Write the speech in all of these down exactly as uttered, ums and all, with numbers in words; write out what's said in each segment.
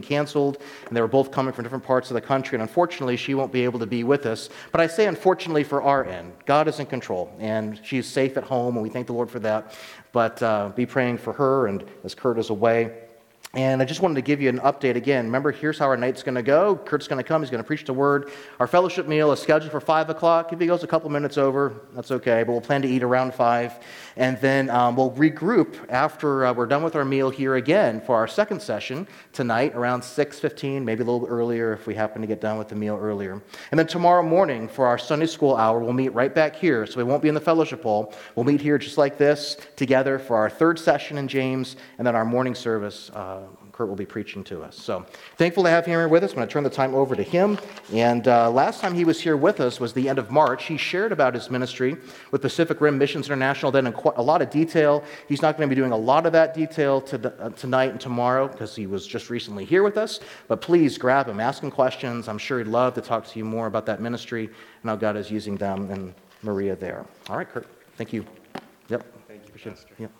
canceled, and they were both coming from different parts of the country, and unfortunately she won't be able to be with us. But I say unfortunately for our end. God is in control, and she's safe at home, and we thank the Lord for that. But uh, be praying for her, and as Kurt is away. And I just wanted to give you an update again. Remember, here's how our night's going to go. Kurt's going to come. He's going to preach the word. Our fellowship meal is scheduled for five o'clock. If he goes a couple minutes over, that's okay. But we'll plan to eat around five. And then um, we'll regroup after uh, we're done with our meal here again for our second session tonight around six fifteen, maybe a little bit earlier if we happen to get done with the meal earlier. And then tomorrow morning for our Sunday school hour, we'll meet right back here. So we won't be in the fellowship hall. We'll meet here just like this together for our third session in James, and then our morning service. Uh, Kurt will be preaching to us. So thankful to have him here with us. I'm going to turn the time over to him. And uh, last time he was here with us was the end of March. He shared about his ministry with Pacific Rim Missions International then in quite a lot of detail. He's not going to be doing a lot of that detail to the, uh, tonight and tomorrow because he was just recently here with us. But please grab him, ask him questions. I'm sure he'd love to talk to you more about that ministry and how God is using them and Maria there. All right, Kurt. Thank you. Yep. Thank you, Pastor. Yep.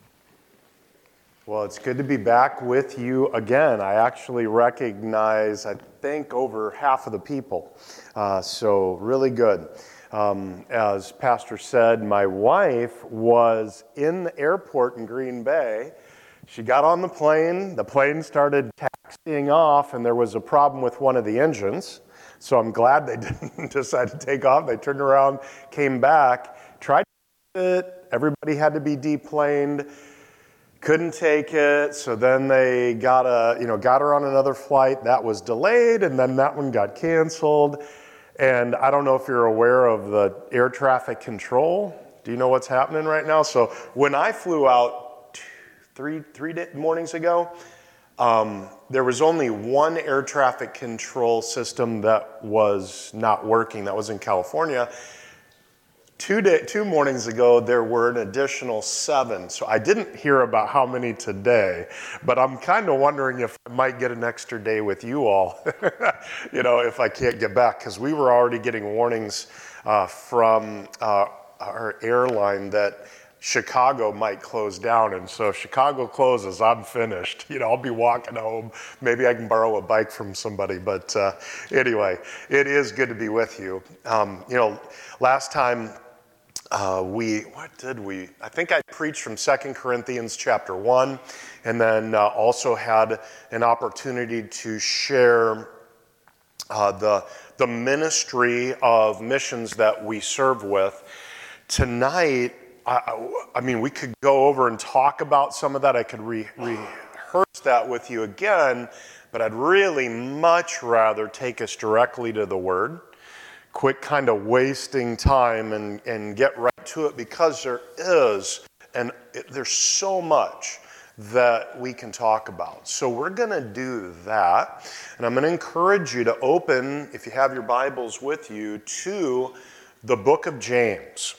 Well, it's good to be back with you again. I actually recognize, I think, over half of the people. Uh, so really good. Um, as Pastor said, my wife was in the airport in Green Bay. She got on the plane. The plane started taxiing off, and there was a problem with one of the engines. So I'm glad they didn't decide to take off. They turned around, came back, tried to do it. Everybody had to be deplaned. Couldn't take it, so then they got a, you know, got her on another flight. That was delayed, and then that one got canceled. And I don't know if you're aware of the air traffic control. Do you know what's happening right now? So when I flew out two, three three day, mornings ago, um, there was only one air traffic control system that was not working. That was in California. Two, day, two mornings ago, there were an additional seven. So I didn't hear about how many today, but I'm kind of wondering if I might get an extra day with you all, you know, if I can't get back, because we were already getting warnings uh, from uh, our airline that Chicago might close down. And so if Chicago closes, I'm finished. You know, I'll be walking home. Maybe I can borrow a bike from somebody. But uh, anyway, it is good to be with you. Um, you know, last time, Uh, we, what did we, I think I preached from Second Corinthians chapter one, and then uh, also had an opportunity to share uh, the, the ministry of missions that we serve with. Tonight, I, I mean, we could go over and talk about some of that. I could re, rehearse that with you again, but I'd really much rather take us directly to the Word. Quit kind of wasting time and, and get right to it, because there is, and it, there's so much that we can talk about. So we're going to do that, and I'm going to encourage you to open, if you have your Bibles with you, to the book of James.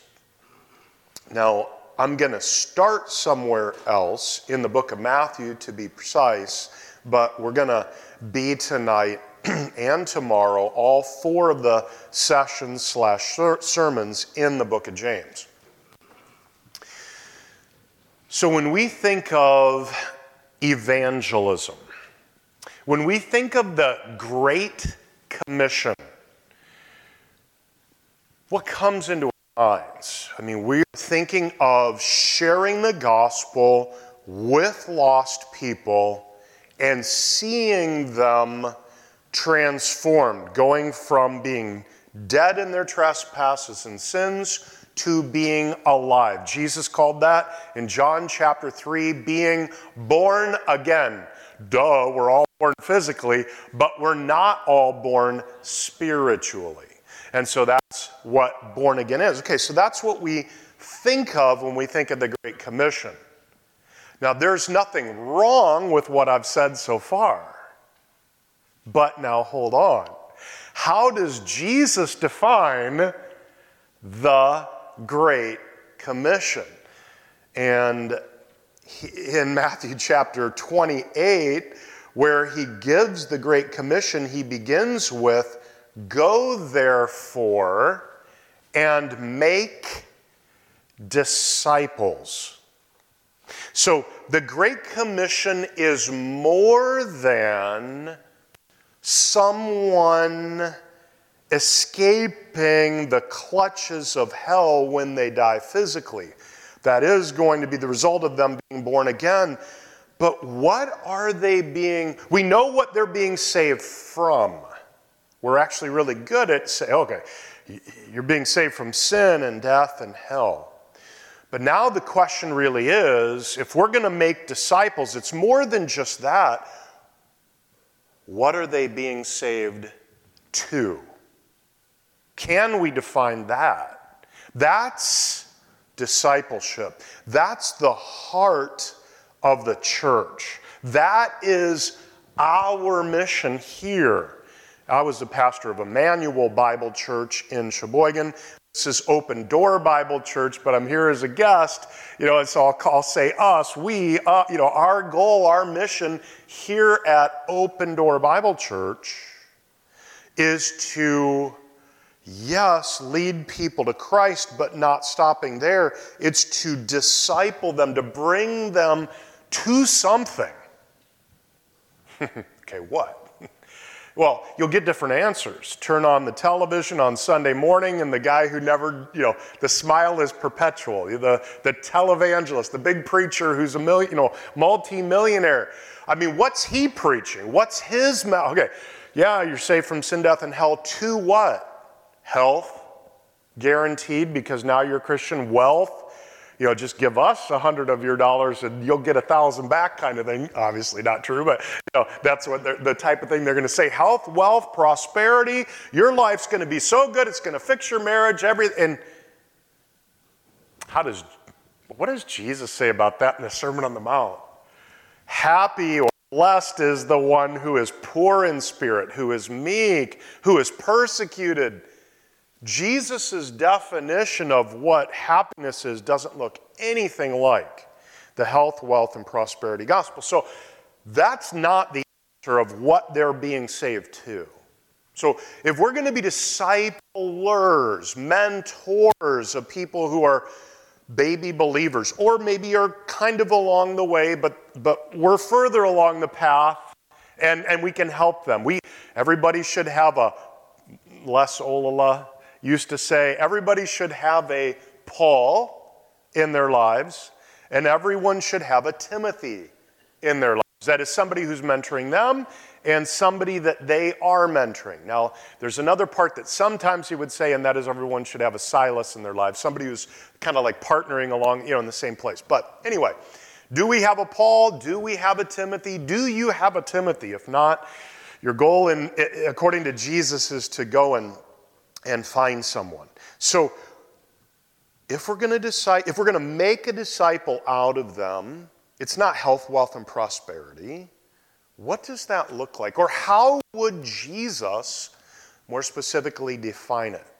Now, I'm going to start somewhere else in the book of Matthew, to be precise, but we're going to be tonight and tomorrow, all four of the sessions slash sermons in the book of James. So when we think of evangelism, when we think of the Great Commission, what comes into our minds? I mean, we're thinking of sharing the gospel with lost people and seeing them transformed, going from being dead in their trespasses and sins to being alive. Jesus called that in John chapter three, being born again. Duh, we're all born physically, but we're not all born spiritually. And so that's what born again is. Okay, so that's what we think of when we think of the Great Commission. Now, there's nothing wrong with what I've said so far. But now hold on. How does Jesus define the Great Commission? And he, in Matthew chapter twenty-eight, where he gives the Great Commission, he begins with, "Go therefore and make disciples." So the Great Commission is more than someone escaping the clutches of hell when they die physically. That is going to be the result of them being born again. But what are they being, we know what they're being saved from. We're actually really good at saying, okay, you're being saved from sin and death and hell. But now the question really is, if we're going to make disciples, it's more than just that. What are they being saved to? Can we define that? That's discipleship. That's the heart of the church. That is our mission here. I was the pastor of Emmanuel Bible Church in Sheboygan. This is Open Door Bible Church, but I'm here as a guest. You know, so I'll, I'll say us, we, uh, you know, our goal, our mission here at Open Door Bible Church is to, yes, lead people to Christ, but not stopping there. It's to disciple them, to bring them to something. Okay, what? Well, you'll get different answers. Turn on the television on Sunday morning, and the guy who never, you know, the smile is perpetual. The, the televangelist, the big preacher who's a million, you know, multi-millionaire. I mean, what's he preaching? What's his mouth? Okay, yeah, you're saved from sin, death, and hell. To what? Health, guaranteed, because now you're a Christian. Wealth. You know, just give us a hundred of your dollars and you'll get a thousand back kind of thing. Obviously not true, but you know, that's what the type of thing they're going to say. Health, wealth, prosperity. Your life's going to be so good, it's going to fix your marriage, everything. And how does, what does Jesus say about that in the Sermon on the Mount? Happy or blessed is the one who is poor in spirit, who is meek, who is persecuted. Jesus' definition of what happiness is doesn't look anything like the health, wealth, and prosperity gospel. So that's not the answer of what they're being saved to. So if we're going to be disciplers, mentors of people who are baby believers, or maybe are kind of along the way, but, but we're further along the path, and, and we can help them. We everybody should have a, Les Olala used to say, everybody should have a Paul in their lives, and everyone should have a Timothy in their lives. That is somebody who's mentoring them and somebody that they are mentoring. Now, there's another part that sometimes he would say, and that is everyone should have a Silas in their lives, somebody who's kind of like partnering along, you know, in the same place. But anyway, do we have a Paul? Do we have a Timothy? Do you have a Timothy? If not, your goal, in, according to Jesus, is to go and and find someone. So if we're going to decide, if we're going to make a disciple out of them, it's not health, wealth, and prosperity. What does that look like? Or how would Jesus more specifically define it?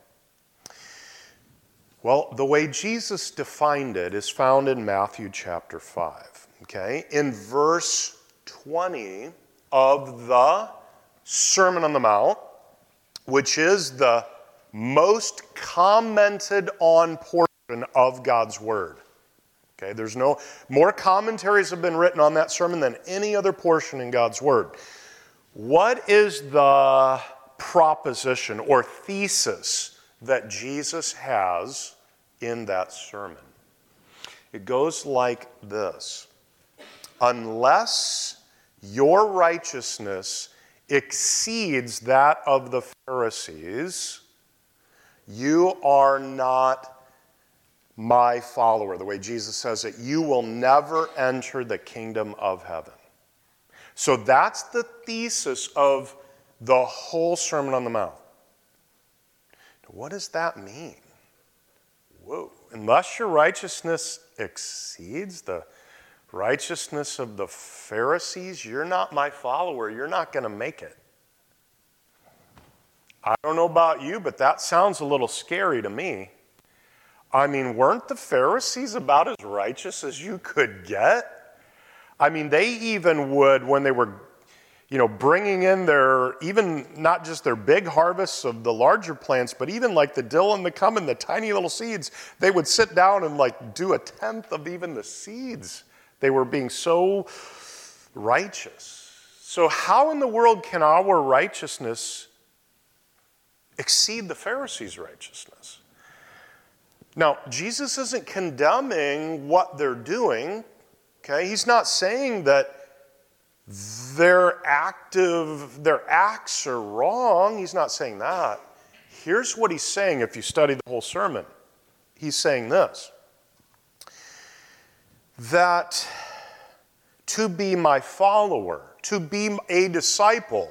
Well, the way Jesus defined it is found in Matthew chapter five. Okay? In verse twenty of the Sermon on the Mount, which is the most commented on portion of God's Word. Okay, there's no more commentaries have been written on that sermon than any other portion in God's Word. What is the proposition or thesis that Jesus has in that sermon? It goes like this: unless your righteousness exceeds that of the Pharisees, you are not my follower. The way Jesus says it, you will never enter the kingdom of heaven. So that's the thesis of the whole Sermon on the Mount. What does that mean? Whoa. Unless your righteousness exceeds the righteousness of the Pharisees, you're not my follower. You're not going to make it. I don't know about you, but that sounds a little scary to me. I mean, weren't the Pharisees about as righteous as you could get? I mean, they even would, when they were, you know, bringing in their, even not just their big harvests of the larger plants, but even like the dill and the cumin, the tiny little seeds, they would sit down and like do a tenth of even the seeds They were being so righteous. So how in the world can our righteousness exceed the Pharisees' righteousness? Now, Jesus isn't condemning what they're doing, okay? He's not saying that their active, their acts are wrong. He's not saying that. Here's what he's saying if you study the whole sermon. He's saying this, that to be my follower, to be a disciple,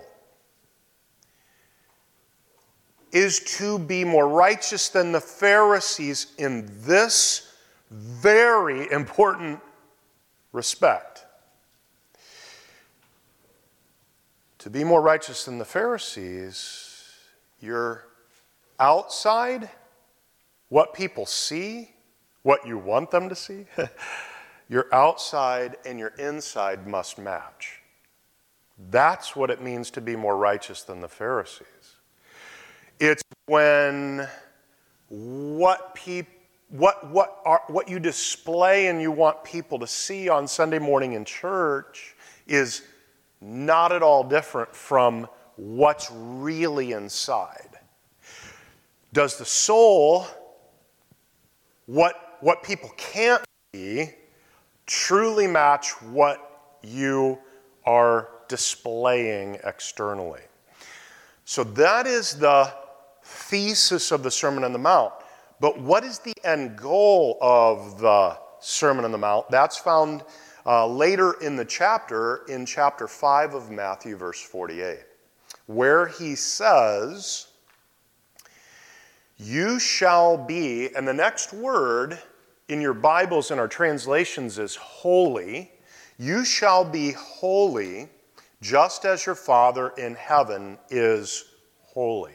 is to be more righteous than the Pharisees in this very important respect. To be more righteous than the Pharisees, you're outside, what people see, what you want them to see, your outside and your inside must match. That's what it means to be more righteous than the Pharisees. It's when what people what what are what you display and you want people to see on Sunday morning in church is not at all different from what's really inside. Does the soul, what what people can't see, truly match what you are displaying externally? So that is the thesis of the Sermon on the Mount. But what is the end goal of the Sermon on the Mount? That's found uh, later in the chapter, in chapter five of Matthew, verse forty-eight, where he says, you shall be, and the next word in your Bibles and our translations is holy. You shall be holy just as your Father in heaven is holy.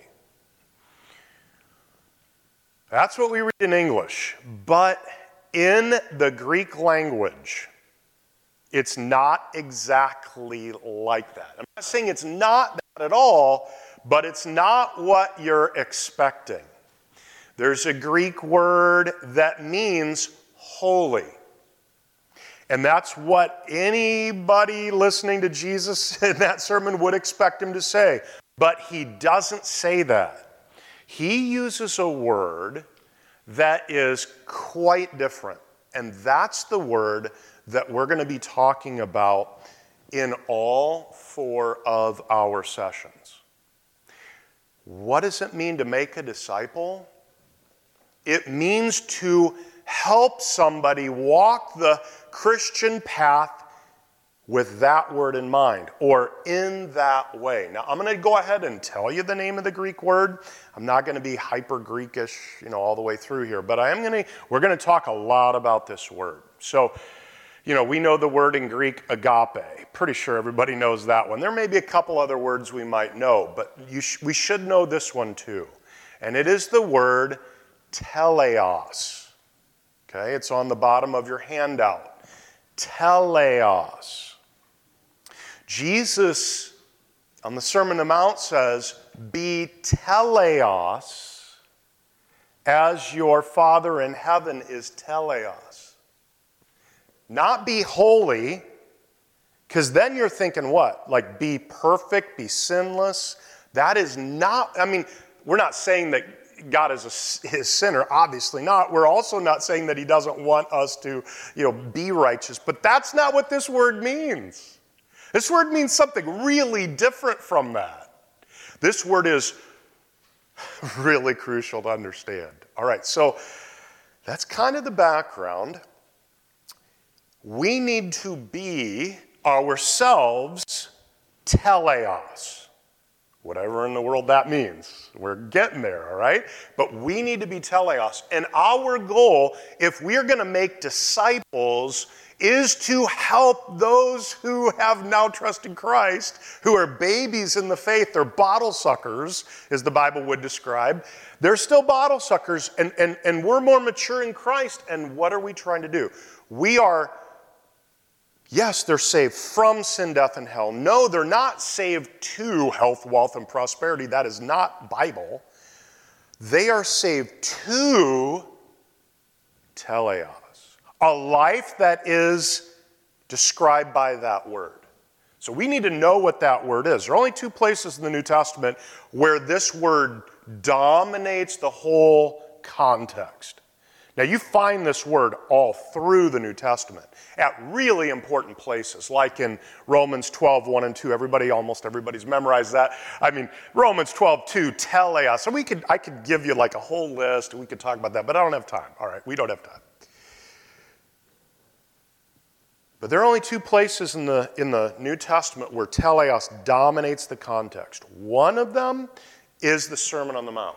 That's what we read in English. But in the Greek language, it's not exactly like that. I'm not saying it's not that at all, but it's not what you're expecting. There's a Greek word that means holy. And that's what anybody listening to Jesus in that sermon would expect him to say. But he doesn't say that. He uses a word that is quite different. And that's the word that we're going to be talking about in all four of our sessions. What does it mean to make a disciple? It means to help somebody walk the Christian path with that word in mind, or in that way. Now, I'm going to go ahead and tell you the name of the Greek word. I'm not going to be hyper-Greekish, you know, all the way through here, but I am going to, we're going to talk a lot about this word. So, you know, we know the word in Greek, agape. Pretty sure everybody knows that one. There may be a couple other words we might know, but you sh- we should know this one too. And it is the word teleos. Okay, it's on the bottom of your handout. Teleos. Jesus, on the Sermon on the Mount, says, be teleos as your Father in heaven is teleos. Not be holy, because then you're thinking what? Like be perfect, be sinless. That is not, I mean, we're not saying that God is a, his sinner, obviously not. We're also not saying that he doesn't want us to, you know, be righteous. But that's not what this word means. This word means something really different from that. This word is really crucial to understand. All right, so that's kind of the background. We need to be ourselves teleos. Whatever in the world that means. We're getting there, all right? But we need to be teleos. And our goal, if we're going to make disciples, is to help those who have now trusted Christ, who are babies in the faith. They're bottle suckers, as the Bible would describe. They're still bottle suckers, and, and, and we're more mature in Christ. And what are we trying to do? We are... Yes, they're saved from sin, death, and hell. No, they're not saved to health, wealth, and prosperity. That is not Bible. They are saved to teleos, a life that is described by that word. So we need to know what that word is. There are only two places in the New Testament where this word dominates the whole context. Now, you find this word all through the New Testament at really important places, like in Romans twelve, one and two. Everybody, almost everybody's memorized that. I mean, Romans twelve, two, teleos. So we could, I could give you like a whole list, and we could talk about that, but I don't have time. All right, we don't have time. But there are only two places in the, in the New Testament where teleos dominates the context. One of them is the Sermon on the Mount.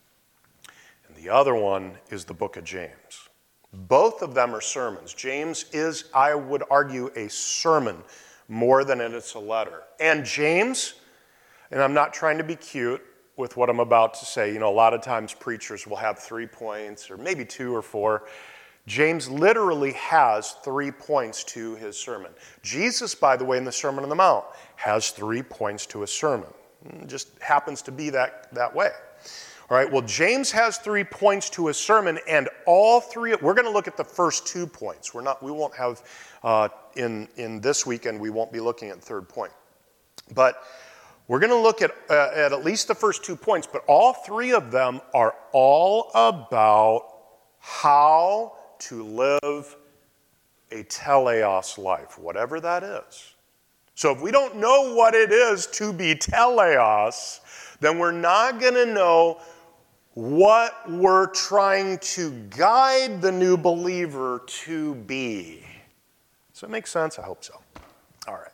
The other one is the book of James. Both of them are sermons. James is, I would argue, a sermon more than it's a letter. And James, and I'm not trying to be cute with what I'm about to say, you know, a lot of times preachers will have three points or maybe two or four. James literally has three points to his sermon. Jesus, by the way, in the Sermon on the Mount, has three points to his sermon. It just happens to be that, that way. All right, well, James has three points to his sermon, and all three, we're going to look at the first two points. We're not, we won't have, uh, in, in this weekend, we won't be looking at the third point. But we're going to look at, uh, at at least the first two points, but all three of them are all about how to live a teleos life, whatever that is. So if we don't know what it is to be teleos, then we're not going to know what we're trying to guide the new believer to be. Does that make sense? I hope so. All right.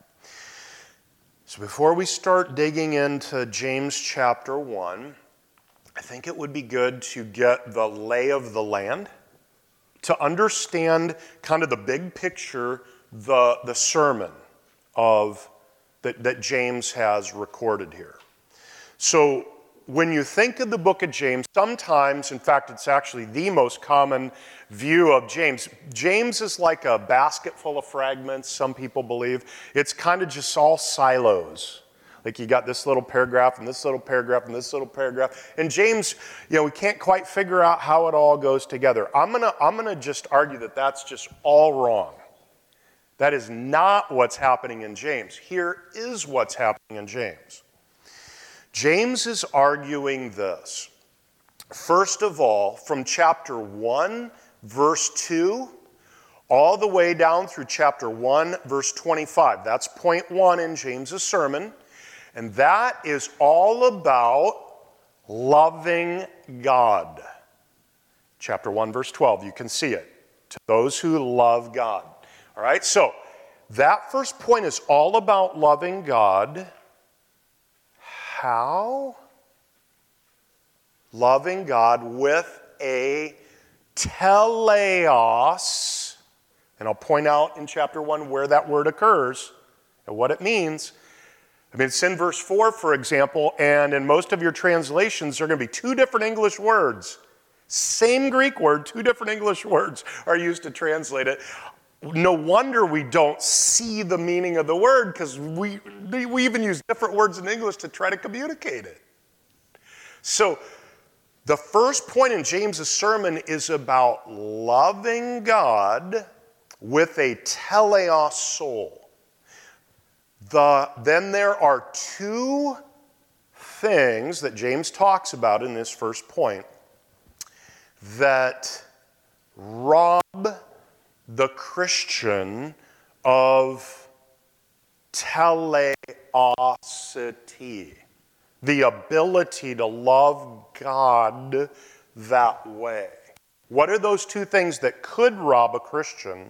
So before we start digging into James chapter one, I think it would be good to get the lay of the land, to understand kind of the big picture, the, the sermon of that, that James has recorded here. So when you think of the book of James, sometimes, in fact, it's actually the most common view of James. James is like a basket full of fragments, some people believe. It's kind of just all silos. Like you got this little paragraph and this little paragraph and this little paragraph. And James, you know, we can't quite figure out how it all goes together. I'm gonna, I'm gonna just argue that that's just all wrong. That is not what's happening in James. Here is what's happening in James. James is arguing this. First of all, from chapter one, verse two, all the way down through chapter one, verse twenty-five. That's point one in James's sermon. And that is all about loving God. Chapter one, verse twelve, you can see it. To those who love God. All right, so that first point is all about loving God. How? Loving God with a teleos. And I'll point out in chapter one where that word occurs and what it means. I mean, it's in verse four, for example, and in most of your translations, there are going to be two different English words. Same Greek word, two different English words are used to translate it. No wonder we don't see the meaning of the word, because we, we even use different words in English to try to communicate it. So the first point in James's sermon is about loving God with a teleos soul. The, then there are two things that James talks about in this first point that rob the Christian of teleosity, the ability to love God that way. What are those two things that could rob a Christian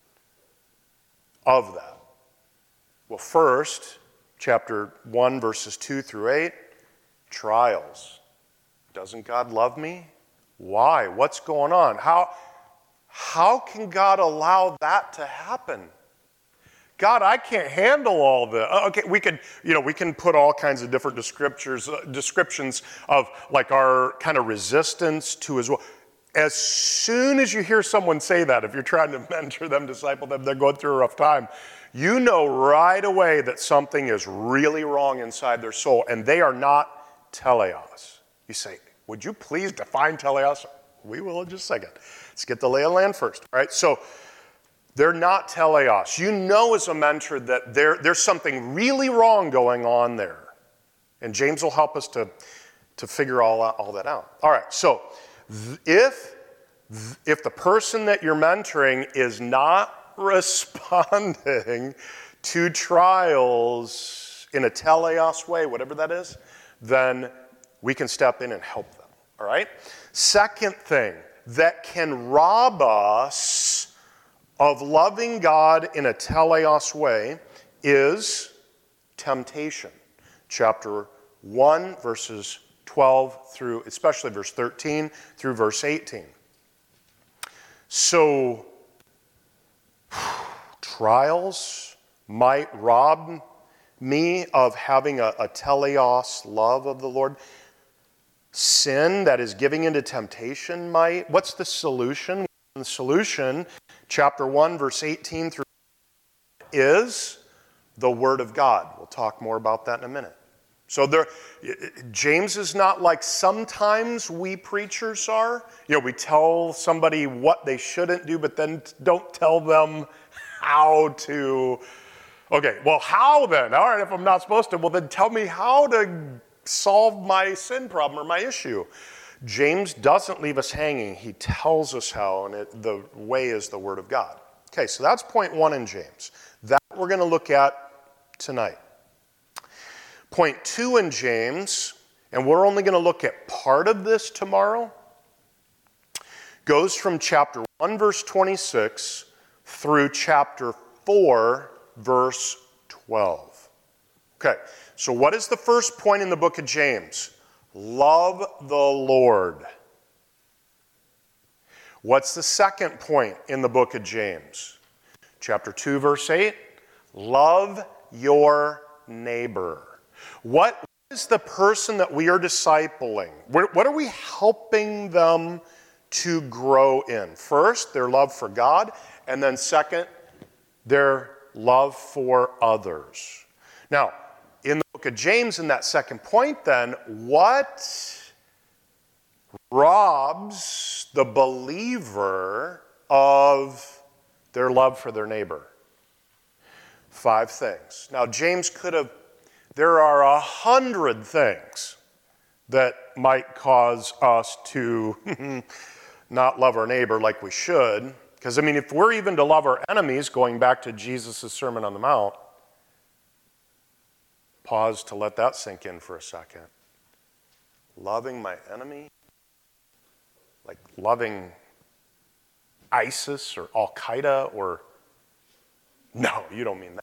of that? Well, first, chapter one, verses two through eight, trials. Doesn't God love me? Why? What's going on? How, how can God allow that to happen? God, I can't handle all this. Okay, we could, you know, we can put all kinds of different descriptors, uh, descriptions of like our kind of resistance to His will. As soon as you hear someone say that, if you're trying to mentor them, disciple them, they're going through a rough time, you know right away that something is really wrong inside their soul, and they are not teleos. You say, would you please define teleos? We will in just a second. Let's get the lay of the land first. All right, so They're not teleos. You know as a mentor that there, there's something really wrong going on there. And James will help us to, to figure all, out, all that out. All right, so if, if the person that you're mentoring is not responding to trials in a teleos way, whatever that is, then we can step in and help them. All right? Second thing that can rob us of loving God in a teleos way is temptation. Chapter one, verses twelve through, especially verse thirteen through verse eighteen. So, trials might rob me of having a, a teleos love of the Lord. Sin that is giving into temptation might. What's the solution? The solution, chapter one, verse eighteen through is the Word of God. We'll talk more about that in a minute. So there, James is not like sometimes we preachers are. You know, we tell somebody what they shouldn't do, but then don't tell them how to. Okay, well, how then? All right, if I'm not supposed to, well, then tell me how to solve my sin problem or my issue. James doesn't leave us hanging. He tells us how, and it, the way is the Word of God. Okay, so that's point one in James. That we're going to look at tonight. Point two in James, and we're only going to look at part of this tomorrow, goes from chapter one, verse twenty-six, through chapter four, verse twelve. Okay, so what is the first point in the book of James? Love the Lord. What's the second point in the book of James? Chapter two, verse eight. Love your neighbor. What is the person that we are discipling? What are we helping them to grow in? First, their love for God, and then second, their love for others. Now, in the book of James, in that second point then, what robs the believer of their love for their neighbor? Five things. Now, James could have, there are a hundred things that might cause us to not love our neighbor like we should. Because, I mean, if we're even to love our enemies, going back to Jesus' Sermon on the Mount, pause to let that sink in for a second. Loving my enemy? Like loving ISIS or Al-Qaeda or... No, you don't mean that.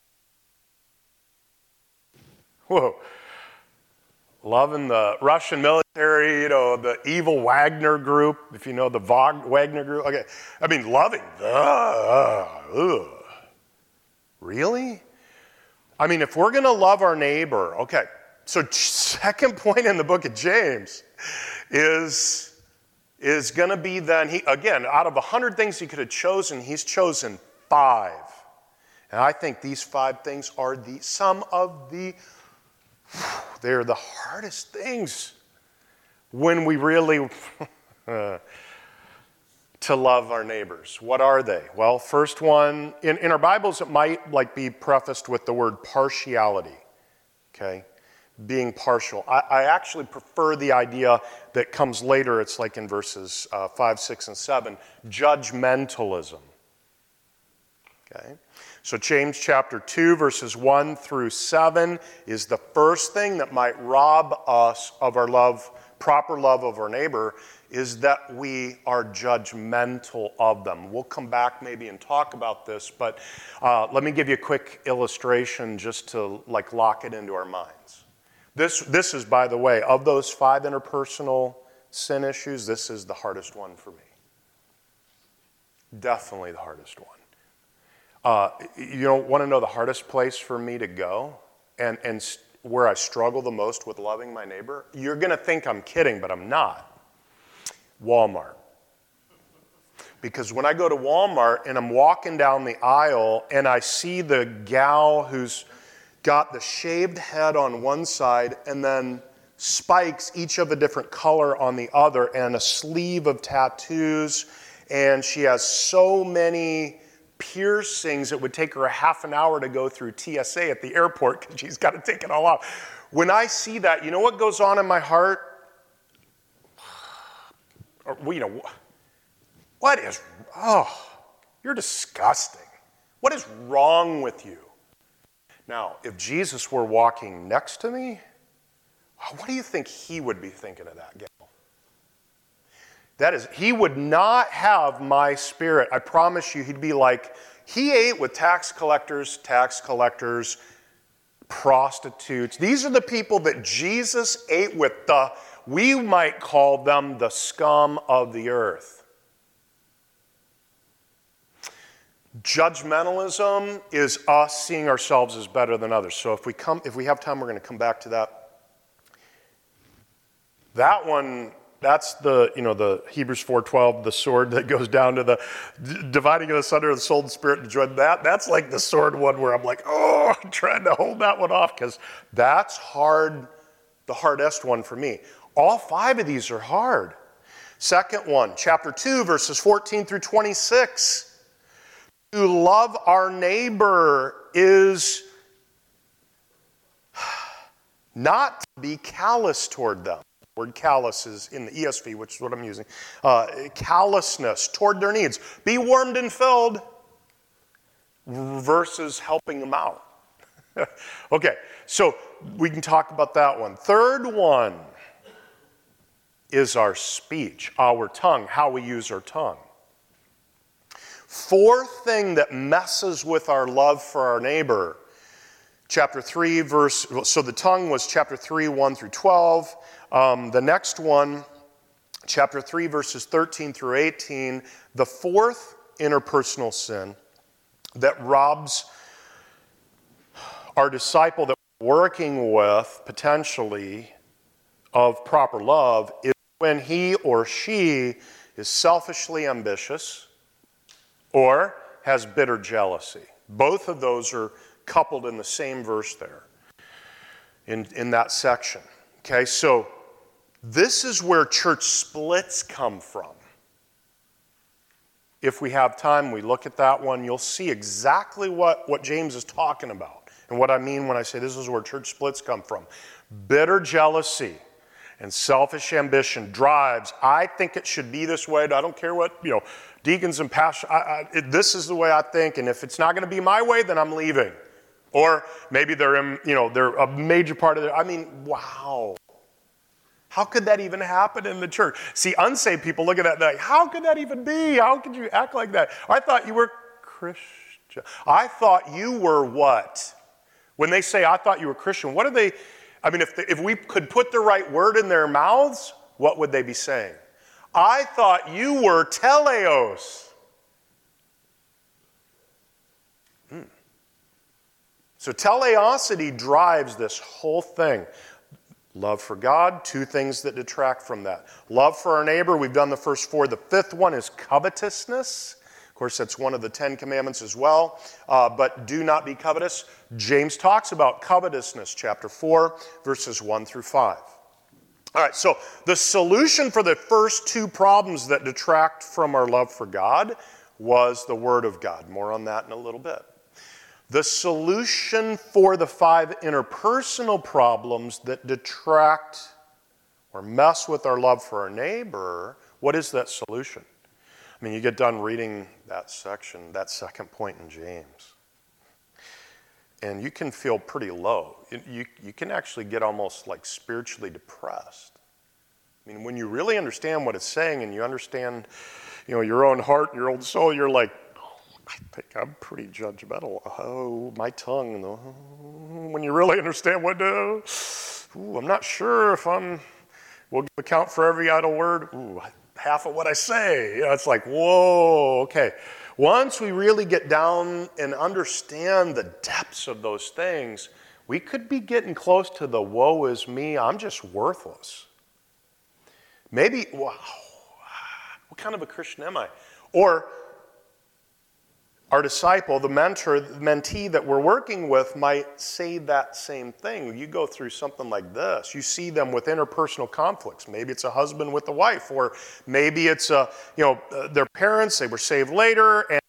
Whoa. Loving the Russian military, you know, the evil Wagner group, if you know the Wagner group. Okay, I mean, loving the... Uh, really? I mean, if we're going to love our neighbor, okay, so second point in the book of James is, is going to be then, he again, out of a hundred things he could have chosen, he's chosen five. And I think these five things are the some of the, they're the hardest things when we really, uh, to love our neighbors. What are they? Well, first one, in, in our Bibles, it might like be prefaced with the word partiality, okay? Being partial. I, I actually prefer the idea that comes later. It's like in verses uh, five, six, and seven, judgmentalism, okay? So James chapter two, verses one through seven is the first thing that might rob us of our love, proper love of our neighbor, is that we are judgmental of them. We'll come back maybe and talk about this, but uh, let me give you a quick illustration just to like lock it into our minds. This, this is, by the way, of those five interpersonal sin issues, this is the hardest one for me. Definitely the hardest one. Uh, you don't want to know the hardest place for me to go and, and where I struggle the most with loving my neighbor? You're going to think I'm kidding, but I'm not. Walmart. Because when I go to Walmart and I'm walking down the aisle and I see the gal who's got the shaved head on one side and then spikes each of a different color on the other and a sleeve of tattoos, and she has so many piercings. It would take her a half an hour to go through T S A at the airport because she's got to take it all off. When I see that, you know what goes on in my heart? Or, you know, what is, oh, you're disgusting. What is wrong with you? Now, if Jesus were walking next to me, what do you think he would be thinking of that gal? That is, he would not have my spirit. I promise you, he'd be like, he ate with tax collectors, tax collectors, prostitutes. These are the people that Jesus ate with. The, we might call them the scum of the earth. Judgmentalism is us seeing ourselves as better than others. So if we come, if we have time, we're going to come back to that. That one, that's the, you know, the Hebrews four twelve, the sword that goes down to the d- dividing of the asunder of the soul and spirit and joy. That, that's like the sword one where I'm like, oh, I'm trying to hold that one off because that's hard, the hardest one for me. All five of these are hard. Second one, chapter two, verses fourteen through twenty-six. To love our neighbor is not to be callous toward them. The word callous is in the E S V, which is what I'm using. Uh, callousness toward their needs. Be warmed and filled versus helping them out. Okay, so we can talk about that one. Third one is our speech, our tongue, how we use our tongue. Fourth thing that messes with our love for our neighbor, chapter three, verse, so the tongue was chapter three, one through twelve. Um, the next one, chapter three, verses thirteen through eighteen. The fourth interpersonal sin that robs our disciple that we're working with, potentially, of proper love is when he or she is selfishly ambitious or has bitter jealousy. Both of those are coupled in the same verse there, in, in that section. Okay, so this is where church splits come from. If we have time, we look at that one, you'll see exactly what, what James is talking about. And what I mean when I say this is where church splits come from. Bitter jealousy and selfish ambition drives, I think it should be this way. I don't care what, you know, deacons and pastors, I, I, it, this is the way I think, and if it's not going to be my way, then I'm leaving. Or maybe they're, in, you know, they're a major part of it. I mean, wow. How could that even happen in the church? See, unsaved people look at that and they're like, how could that even be? How could you act like that? I thought you were Christian. I thought you were what? When they say, I thought you were Christian, what are they, I mean, if, the, if we could put the right word in their mouths, what would they be saying? I thought you were teleos. Hmm. So teleosity drives this whole thing. Love for God, two things that detract from that. Love for our neighbor, we've done the first four. The fifth one is covetousness. Of course, that's one of the Ten Commandments as well. Uh, but do not be covetous. James talks about covetousness, chapter four, verses one through five. All right, so the solution for the first two problems that detract from our love for God was the Word of God. More on that in a little bit. The solution for the five interpersonal problems that detract or mess with our love for our neighbor, what is that solution? I mean, you get done reading that section, that second point in James, and you can feel pretty low. You, you can actually get almost like spiritually depressed. I mean, when you really understand what it's saying and you understand, you know, your own heart, your own soul, you're like, I think I'm pretty judgmental. Oh, my tongue. Oh, when you really understand what to, ooh, I'm not sure if I'm, we'll give account for every idle word. Ooh, half of what I say. You know, it's like, whoa, okay. Once we really get down and understand the depths of those things, we could be getting close to the woe is me, I'm just worthless. Maybe, wow, what kind of a Christian am I? Or our disciple, the mentor, the mentee that we're working with might say that same thing. You go through something like this. You see them with interpersonal conflicts. Maybe it's a husband with a wife, or maybe it's a, you know, uh, their parents, they were saved later, and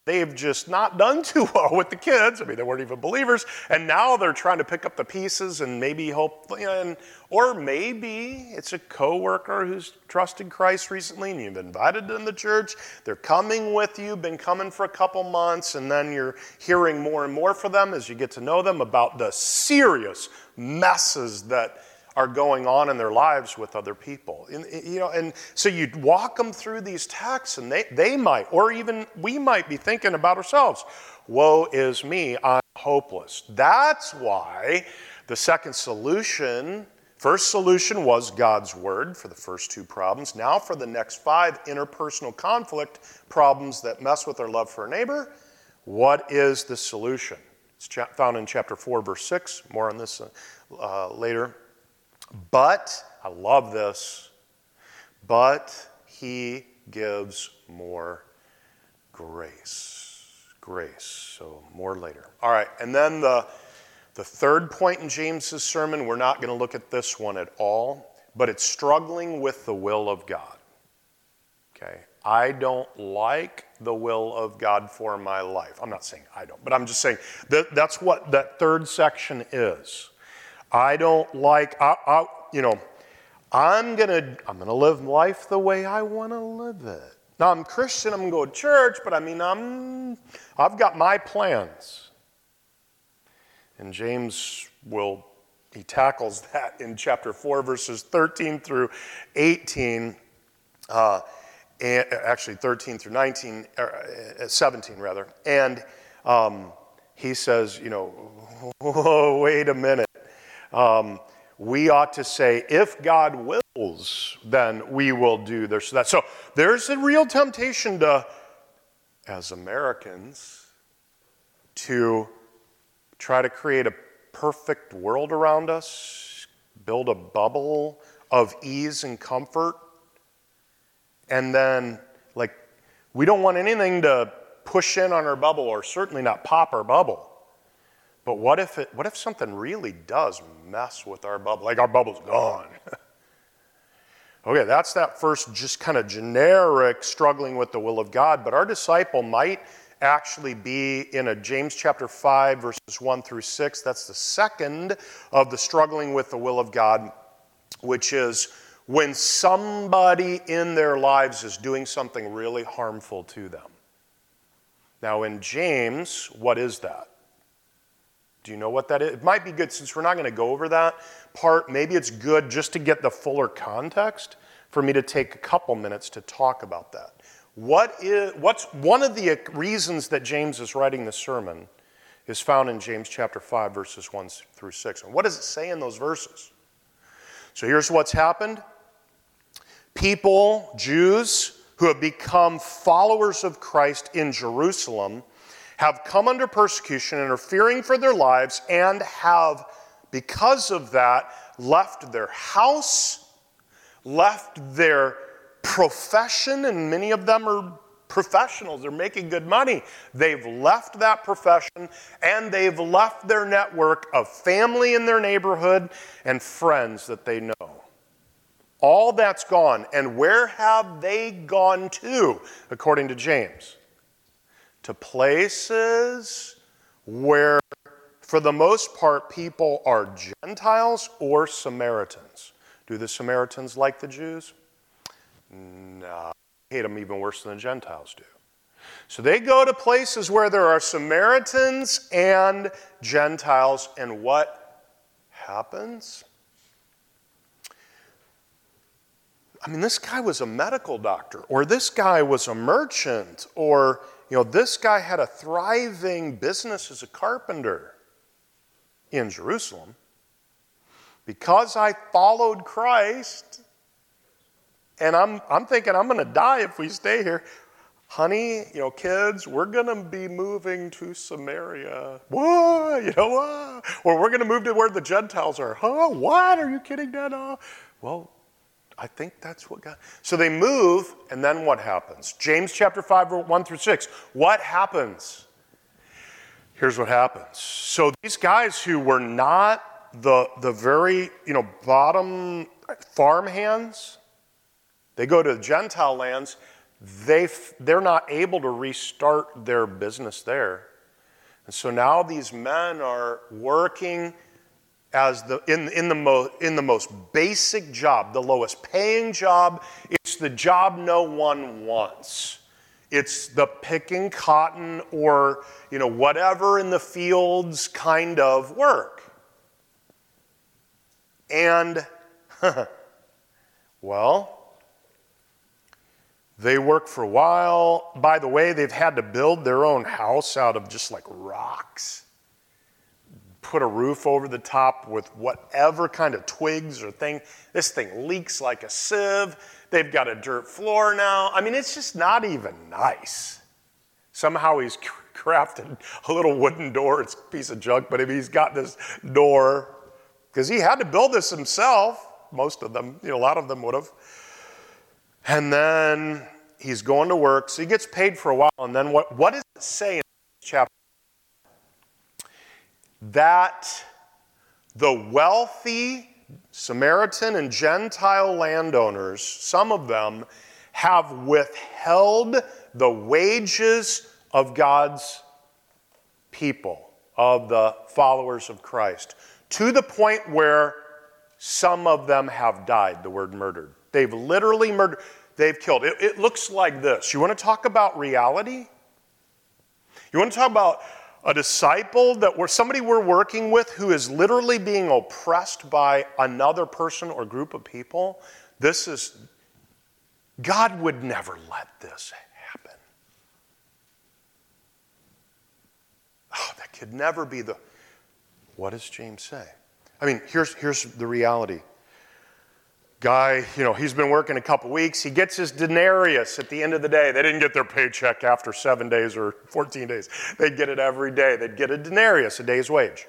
they've just not done too well with the kids. I mean, they weren't even believers. And now they're trying to pick up the pieces and maybe hope, you know, and, or maybe it's a coworker who's trusted Christ recently and you've invited them to church. They're coming with you, been coming for a couple months, and then you're hearing more and more from them as you get to know them about the serious messes that are going on in their lives with other people. And, you know, and so you walk them through these texts, and they, they might, or even we might be thinking about ourselves, woe is me, I'm hopeless. That's why the second solution, first solution was God's word for the first two problems. Now for the next five interpersonal conflict problems that mess with our love for our neighbor, what is the solution? It's found in chapter four, verse six. More on this uh, later. But, I love this, but he gives more grace. Grace. So more later. All right, and then the, the third point in James's sermon, we're not going to look at this one at all, but it's struggling with the will of God. Okay? I don't like the will of God for my life. I'm not saying I don't, but I'm just saying that that's what that third section is. I don't like, I, I, you know, I'm gonna, I'm gonna live life the way I want to live it. Now I'm Christian, I'm gonna go to church, but I mean, I'm, I've got my plans. And James will, he tackles that in chapter four, verses thirteen through eighteen, uh, and actually thirteen through nineteen, or seventeen rather, and um, he says, you know, whoa, wait a minute. Um, we ought to say, if God wills, then we will do this. That. So there's a real temptation to, as Americans, to try to create a perfect world around us, build a bubble of ease and comfort, and then, like, we don't want anything to push in on our bubble, or certainly not pop our bubble. But what if it? What if something really does mess with our bubble? Like our bubble's gone. Okay, that's that first just kind of generic struggling with the will of God. But our disciple might actually be in a James chapter five, verses one through six. That's the second of the struggling with the will of God, which is when somebody in their lives is doing something really harmful to them. Now in James, what is that? Do you know what that is? It might be good, since we're not going to go over that part, maybe it's good just to get the fuller context for me to take a couple minutes to talk about that. What is, what's one of the reasons that James is writing this sermon is found in James chapter five, verses one through six. And what does it say in those verses? So here's what's happened. People, Jews, who have become followers of Christ in Jerusalem have come under persecution and are fearing for their lives, and have, because of that, left their house, left their profession, and many of them are professionals. They're making good money. They've left that profession, and they've left their network of family in their neighborhood and friends that they know. All that's gone. And where have they gone to, according to James? To places where, for the most part, people are Gentiles or Samaritans. Do the Samaritans like the Jews? No. They hate them even worse than the Gentiles do. So they go to places where there are Samaritans and Gentiles, and what happens? I mean, this guy was a medical doctor, or this guy was a merchant, or, you know, this guy had a thriving business as a carpenter in Jerusalem. Because I followed Christ, and I'm I'm thinking I'm going to die if we stay here. Honey, you know, kids, we're going to be moving to Samaria. What? You know what? Or we're going to move to where the Gentiles are. Huh? What? Are you kidding, Dad? Well, I think that's what God... So they move, and then what happens? James chapter five, one through six. What happens? Here's what happens. So these guys who were not the, the very, you know, bottom farm hands, they go to Gentile lands. they they're not able to restart their business there. And so now these men are working as the in in the most in the most basic job, the lowest paying job. It's the job no one wants. It's the picking cotton or, you know, whatever in the fields kind of work. And well, they work for a while. By the way, they've had to build their own house out of just like rocks. Put a roof over the top with whatever kind of twigs or thing. This thing leaks like a sieve. They've got a dirt floor now. I mean, it's just not even nice. Somehow he's crafted a little wooden door. It's a piece of junk, but he's got this door because he had to build this himself. Most of them, you know, a lot of them would have. And then he's going to work, so he gets paid for a while. And then what, what does it say in this chapter? That the wealthy Samaritan and Gentile landowners, some of them, have withheld the wages of God's people, of the followers of Christ, to the point where some of them have died, the word murdered. They've literally murdered, they've killed. It, it looks like this. You want to talk about reality? You want to talk about a disciple that we're somebody we're working with who is literally being oppressed by another person or group of people? This is, God would never let this happen. Oh, that could never be the, what does James say? I mean, here's, here's the reality. Guy, you know, he's been working a couple weeks. He gets his denarius at the end of the day. They didn't get their paycheck after seven days or fourteen days. They'd get it every day. They'd get a denarius, a day's wage.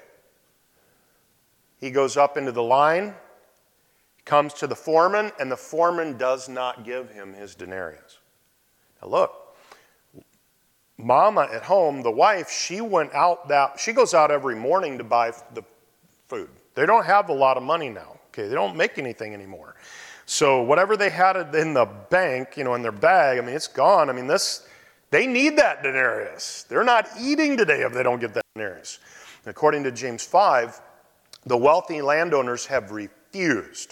He goes up into the line, comes to the foreman, and the foreman does not give him his denarius. Now look, Mama at home, the wife, she went out that, she goes out every morning to buy the food. They don't have a lot of money now. Okay, they don't make anything anymore. So whatever they had in the bank, you know, in their bag, I mean, it's gone. I mean, this, they need that denarius. They're not eating today if they don't get that denarius. According to James five, the wealthy landowners have refused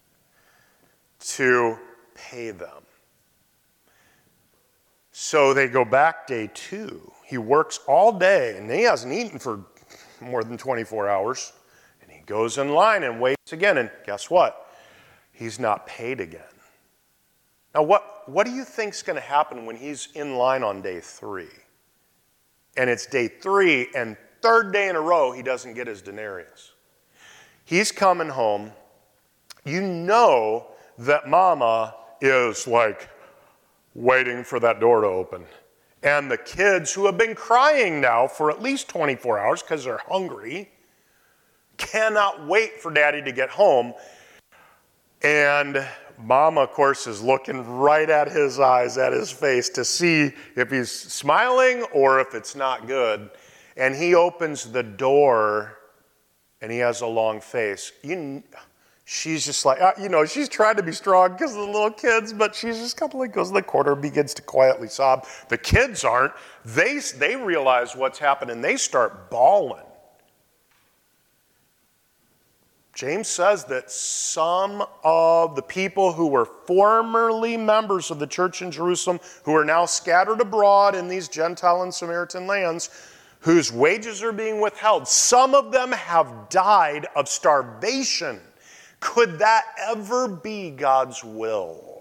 to pay them. So they go back day two. He works all day, and he hasn't eaten for more than twenty-four hours. Goes in line and waits again, and guess what? He's not paid again. Now, what, what do you think is going to happen when he's in line on day three? And it's day three, and third day in a row, he doesn't get his denarius. He's coming home. You know that Mama is like waiting for that door to open. And the kids who have been crying now for at least twenty-four hours because they're hungry cannot wait for Daddy to get home. And Mama, of course, is looking right at his eyes, at his face, to see if he's smiling or if it's not good. And he opens the door, and he has a long face. You, she's just like, uh, you know, she's trying to be strong because of the little kids, but she's just kind of like goes in the corner, begins to quietly sob. The kids aren't. They, they realize what's happened, and they start bawling. James says that some of the people who were formerly members of the church in Jerusalem, who are now scattered abroad in these Gentile and Samaritan lands, whose wages are being withheld, some of them have died of starvation. Could that ever be God's will?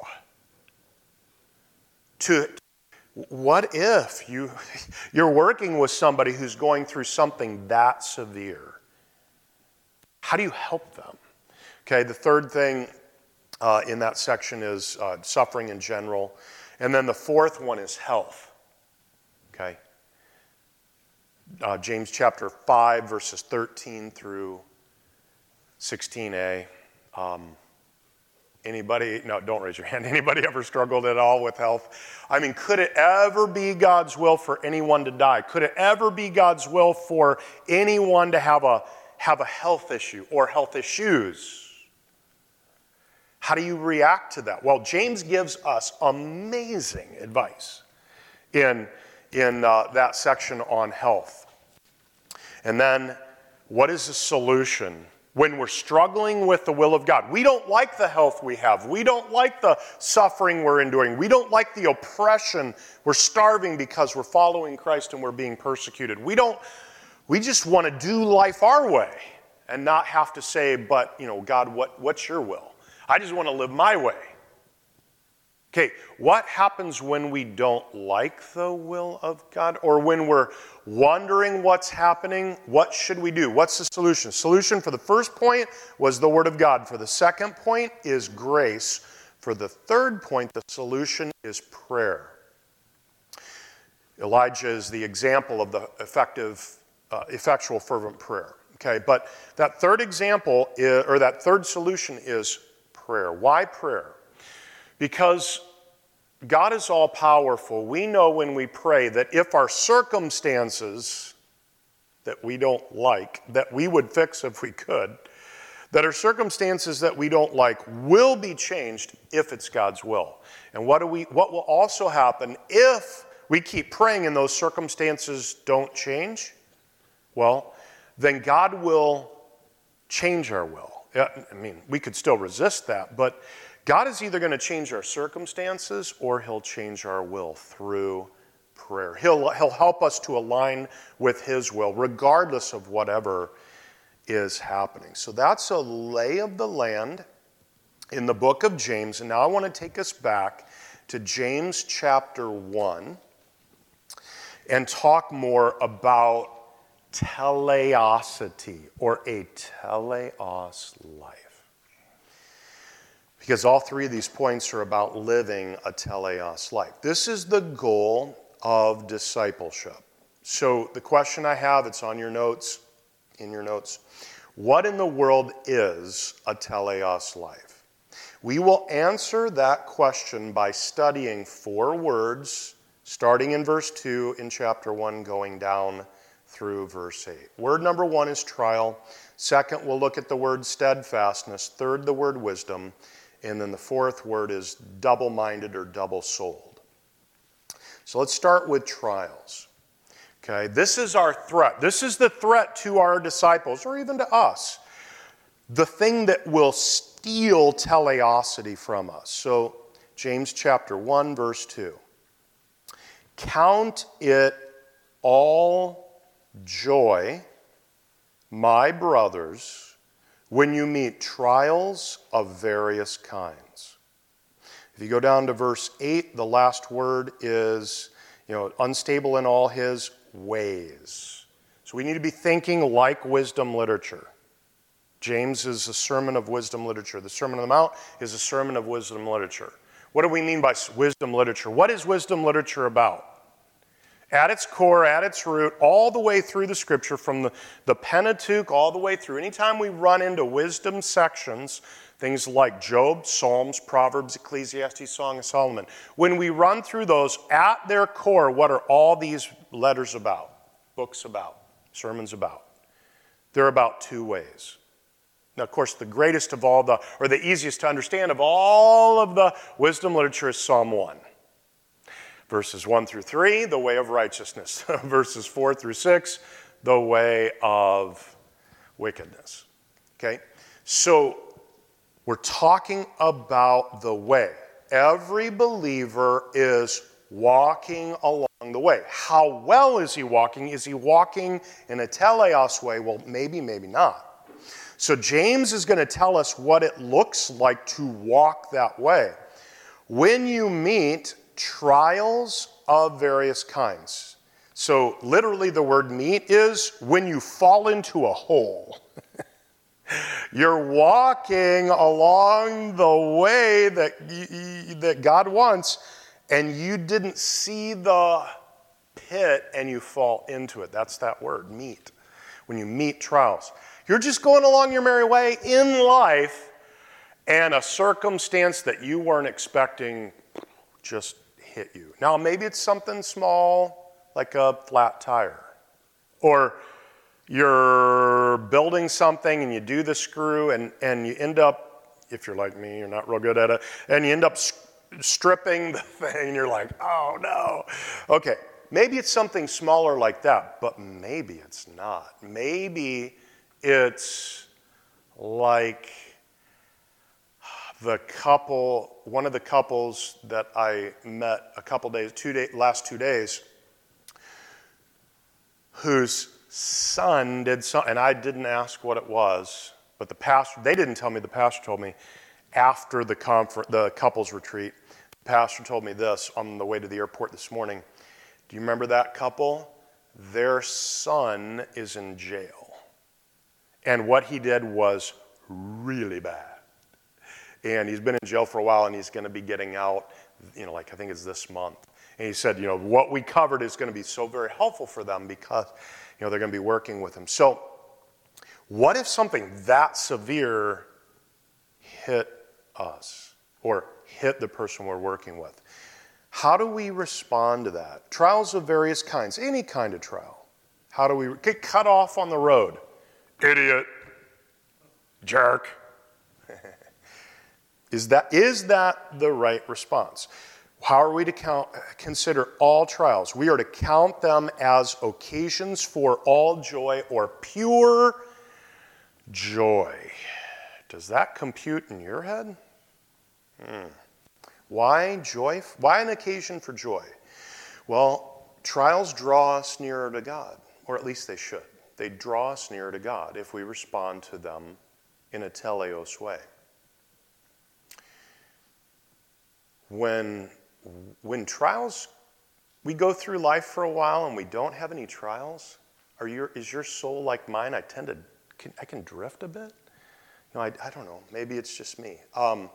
To, what if you, you're working with somebody who's going through something that severe? How do you help them? Okay, the third thing uh, in that section is uh, suffering in general. And then the fourth one is health. Okay? Uh, James chapter five, verses thirteen through sixteen a. Um, anybody, no, don't raise your hand. Anybody ever struggled at all with health? I mean, could it ever be God's will for anyone to die? Could it ever be God's will for anyone to have a have a health issue or health issues? How do you react to that? Well, James gives us amazing advice in, in uh, that section on health. And then, what is the solution when we're struggling with the will of God? We don't like the health we have. We don't like the suffering we're enduring. We don't like the oppression. We're starving because we're following Christ and we're being persecuted. We don't, we just want to do life our way and not have to say, but, you know, God, what, what's your will? I just want to live my way. Okay, what happens when we don't like the will of God, or when we're wondering what's happening? What should we do? What's the solution? Solution for the first point was the Word of God. For the second point is grace. For the third point, the solution is prayer. Elijah is the example of the effective, uh, effectual, fervent prayer. Okay, but that third example, is, or that third solution is prayer. Why prayer? Because God is all-powerful. We know when we pray that if our circumstances that we don't like, that we would fix if we could, that our circumstances that we don't like will be changed if it's God's will. And what do we? What will also happen if we keep praying and those circumstances don't change? Well, then God will change our will. I mean, we could still resist that, but God is either going to change our circumstances or he'll change our will through prayer. He'll, he'll help us to align with his will, regardless of whatever is happening. So that's a lay of the land in the book of James. And now I want to take us back to James chapter one and talk more about teleosity, or a teleos life. Because all three of these points are about living a teleos life. This is the goal of discipleship. So the question I have, it's on your notes, in your notes. What in the world is a teleos life? We will answer that question by studying four words, starting in verse two in chapter one, going down through verse eight. Word number one is trial. Second, we'll look at the word steadfastness. Third, the word wisdom. And then the fourth word is double-minded or double-souled. So let's start with trials. Okay, this is our threat. This is the threat to our disciples, or even to us. The thing that will steal teleosity from us. So James chapter one, verse two. Count it all joy, my brothers, when you meet trials of various kinds. If you go down to verse eight, the last word is, you know, unstable in all his ways. So we need to be thinking like wisdom literature. James is a sermon of wisdom literature. The Sermon on the Mount is a sermon of wisdom literature. What do we mean by wisdom literature? What is wisdom literature about? At its core, at its root, all the way through the scripture, from the, the Pentateuch all the way through. Anytime we run into wisdom sections, things like Job, Psalms, Proverbs, Ecclesiastes, Song of Solomon, when we run through those, at their core, what are all these letters about, books about, sermons about? They're about two ways. Now, of course, the greatest of all the, or the easiest to understand of all of the wisdom literature is Psalm one. Verses one through three, the way of righteousness. Verses four through six, the way of wickedness. Okay? So, we're talking about the way. Every believer is walking along the way. How well is he walking? Is he walking in a teleos way? Well, maybe, maybe not. So, James is going to tell us what it looks like to walk that way. When you meet trials of various kinds. So literally the word meet is when you fall into a hole. You're walking along the way that, y- that God wants, and you didn't see the pit and you fall into it. That's that word, meet. When you meet trials. You're just going along your merry way in life, and a circumstance that you weren't expecting just hit you. Now, maybe it's something small, like a flat tire. Or you're building something and you do the screw and, and you end up if you're like me, you're not real good at it, and you end up stripping the thing, and you're like, oh no. Okay, maybe it's something smaller like that, but maybe it's not. Maybe it's like the couple, one of the couples that I met a couple days, two day, last two days, whose son did something, and I didn't ask what it was, but the pastor, they didn't tell me, the pastor told me after the confer- the couples retreat, the pastor told me this on the way to the airport this morning. Do you remember that couple? Their son is in jail. And what he did was really bad. And he's been in jail for a while, and he's going to be getting out, you know, like I think it's this month. And he said, you know, what we covered is going to be so very helpful for them because, you know, they're going to be working with him. So what if something that severe hit us or hit the person we're working with? How do we respond to that? Trials of various kinds, any kind of trial. How do we get cut off on the road? Idiot. Jerk. Is that, is that the right response? How are we to count, consider all trials? We are to count them as occasions for all joy or pure joy. Does that compute in your head? Hmm. Why joy? Why an occasion for joy? Well, trials draw us nearer to God, or at least they should. They draw us nearer to God if we respond to them in a teleos way. When, when trials, we go through life for a while and we don't have any trials, are your, is your soul like mine? I tend to, can, I can drift a bit. No, I, I don't know. Maybe it's just me. Um,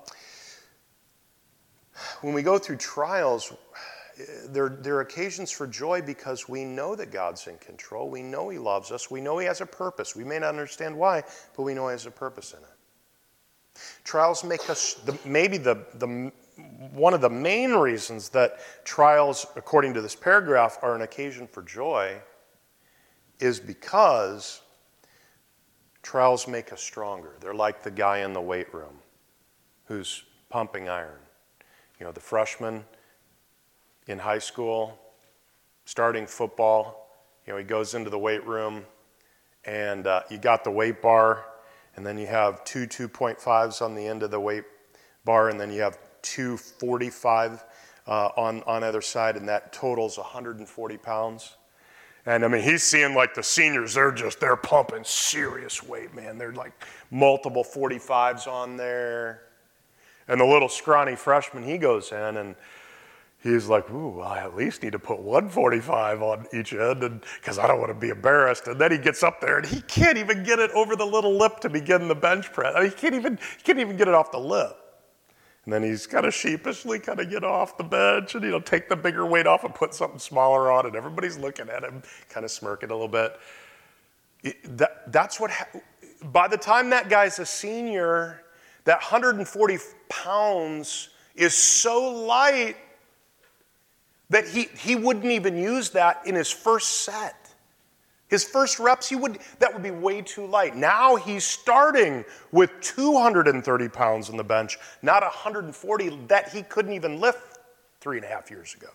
when we go through trials, there, there are occasions for joy because we know that God's in control. We know He loves us. We know He has a purpose. We may not understand why, but we know He has a purpose in it. Trials make us, the, maybe the, the one of the main reasons that trials, according to this paragraph, are an occasion for joy is because trials make us stronger. They're like the guy in the weight room who's pumping iron. You know, the freshman in high school, starting football, you know, he goes into the weight room and uh, you got the weight bar, and then you have two two point fives on the end of the weight bar, and then you have two forty-five uh, on, on either side, and that totals one hundred forty pounds. And I mean, he's seeing like the seniors, they're just, they're pumping serious weight, man. They're like multiple forty-fives on there. And the little scrawny freshman, he goes in and he's like, ooh, well, I at least need to put one forty-five on each end because I don't want to be embarrassed. And then he gets up there and he can't even get it over the little lip to begin the bench press. I mean, he can't even, he can't even get it off the lip. And then he's kind of sheepishly kind of get off the bench and, you know, take the bigger weight off and put something smaller on, and everybody's looking at him, kind of smirking a little bit. It, that, that's what, ha- by the time that guy's a senior, that one hundred forty pounds is so light that he, he wouldn't even use that in his first set. His first reps, he would that would be way too light. Now he's starting with two hundred thirty pounds on the bench, not one hundred forty that he couldn't even lift three and a half years ago.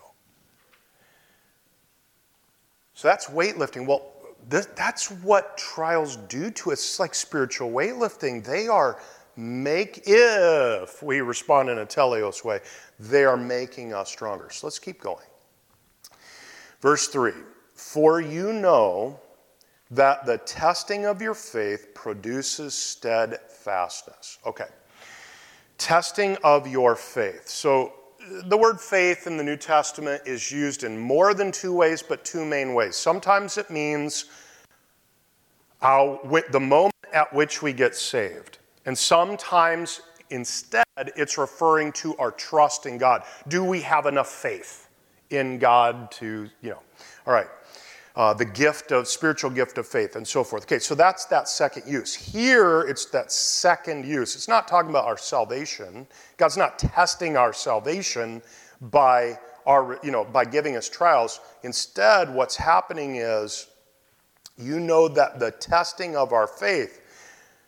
So that's weightlifting. Well, this, that's what trials do to us. It's like spiritual weightlifting. They are make, if we respond in a teleos way, they are making us stronger. So let's keep going. Verse three, for you know that the testing of your faith produces steadfastness. Okay. Testing of your faith. So the word faith in the New Testament is used in more than two ways, but two main ways. Sometimes it means our, the moment at which we get saved. And sometimes instead it's referring to our trust in God. Do we have enough faith in God to, you know, all right. Uh, the gift of, spiritual gift of faith and so forth. Okay, so that's that second use. Here, it's that second use. It's not talking about our salvation. God's not testing our salvation by our, you know, by giving us trials. Instead, what's happening is, you know that the testing of our faith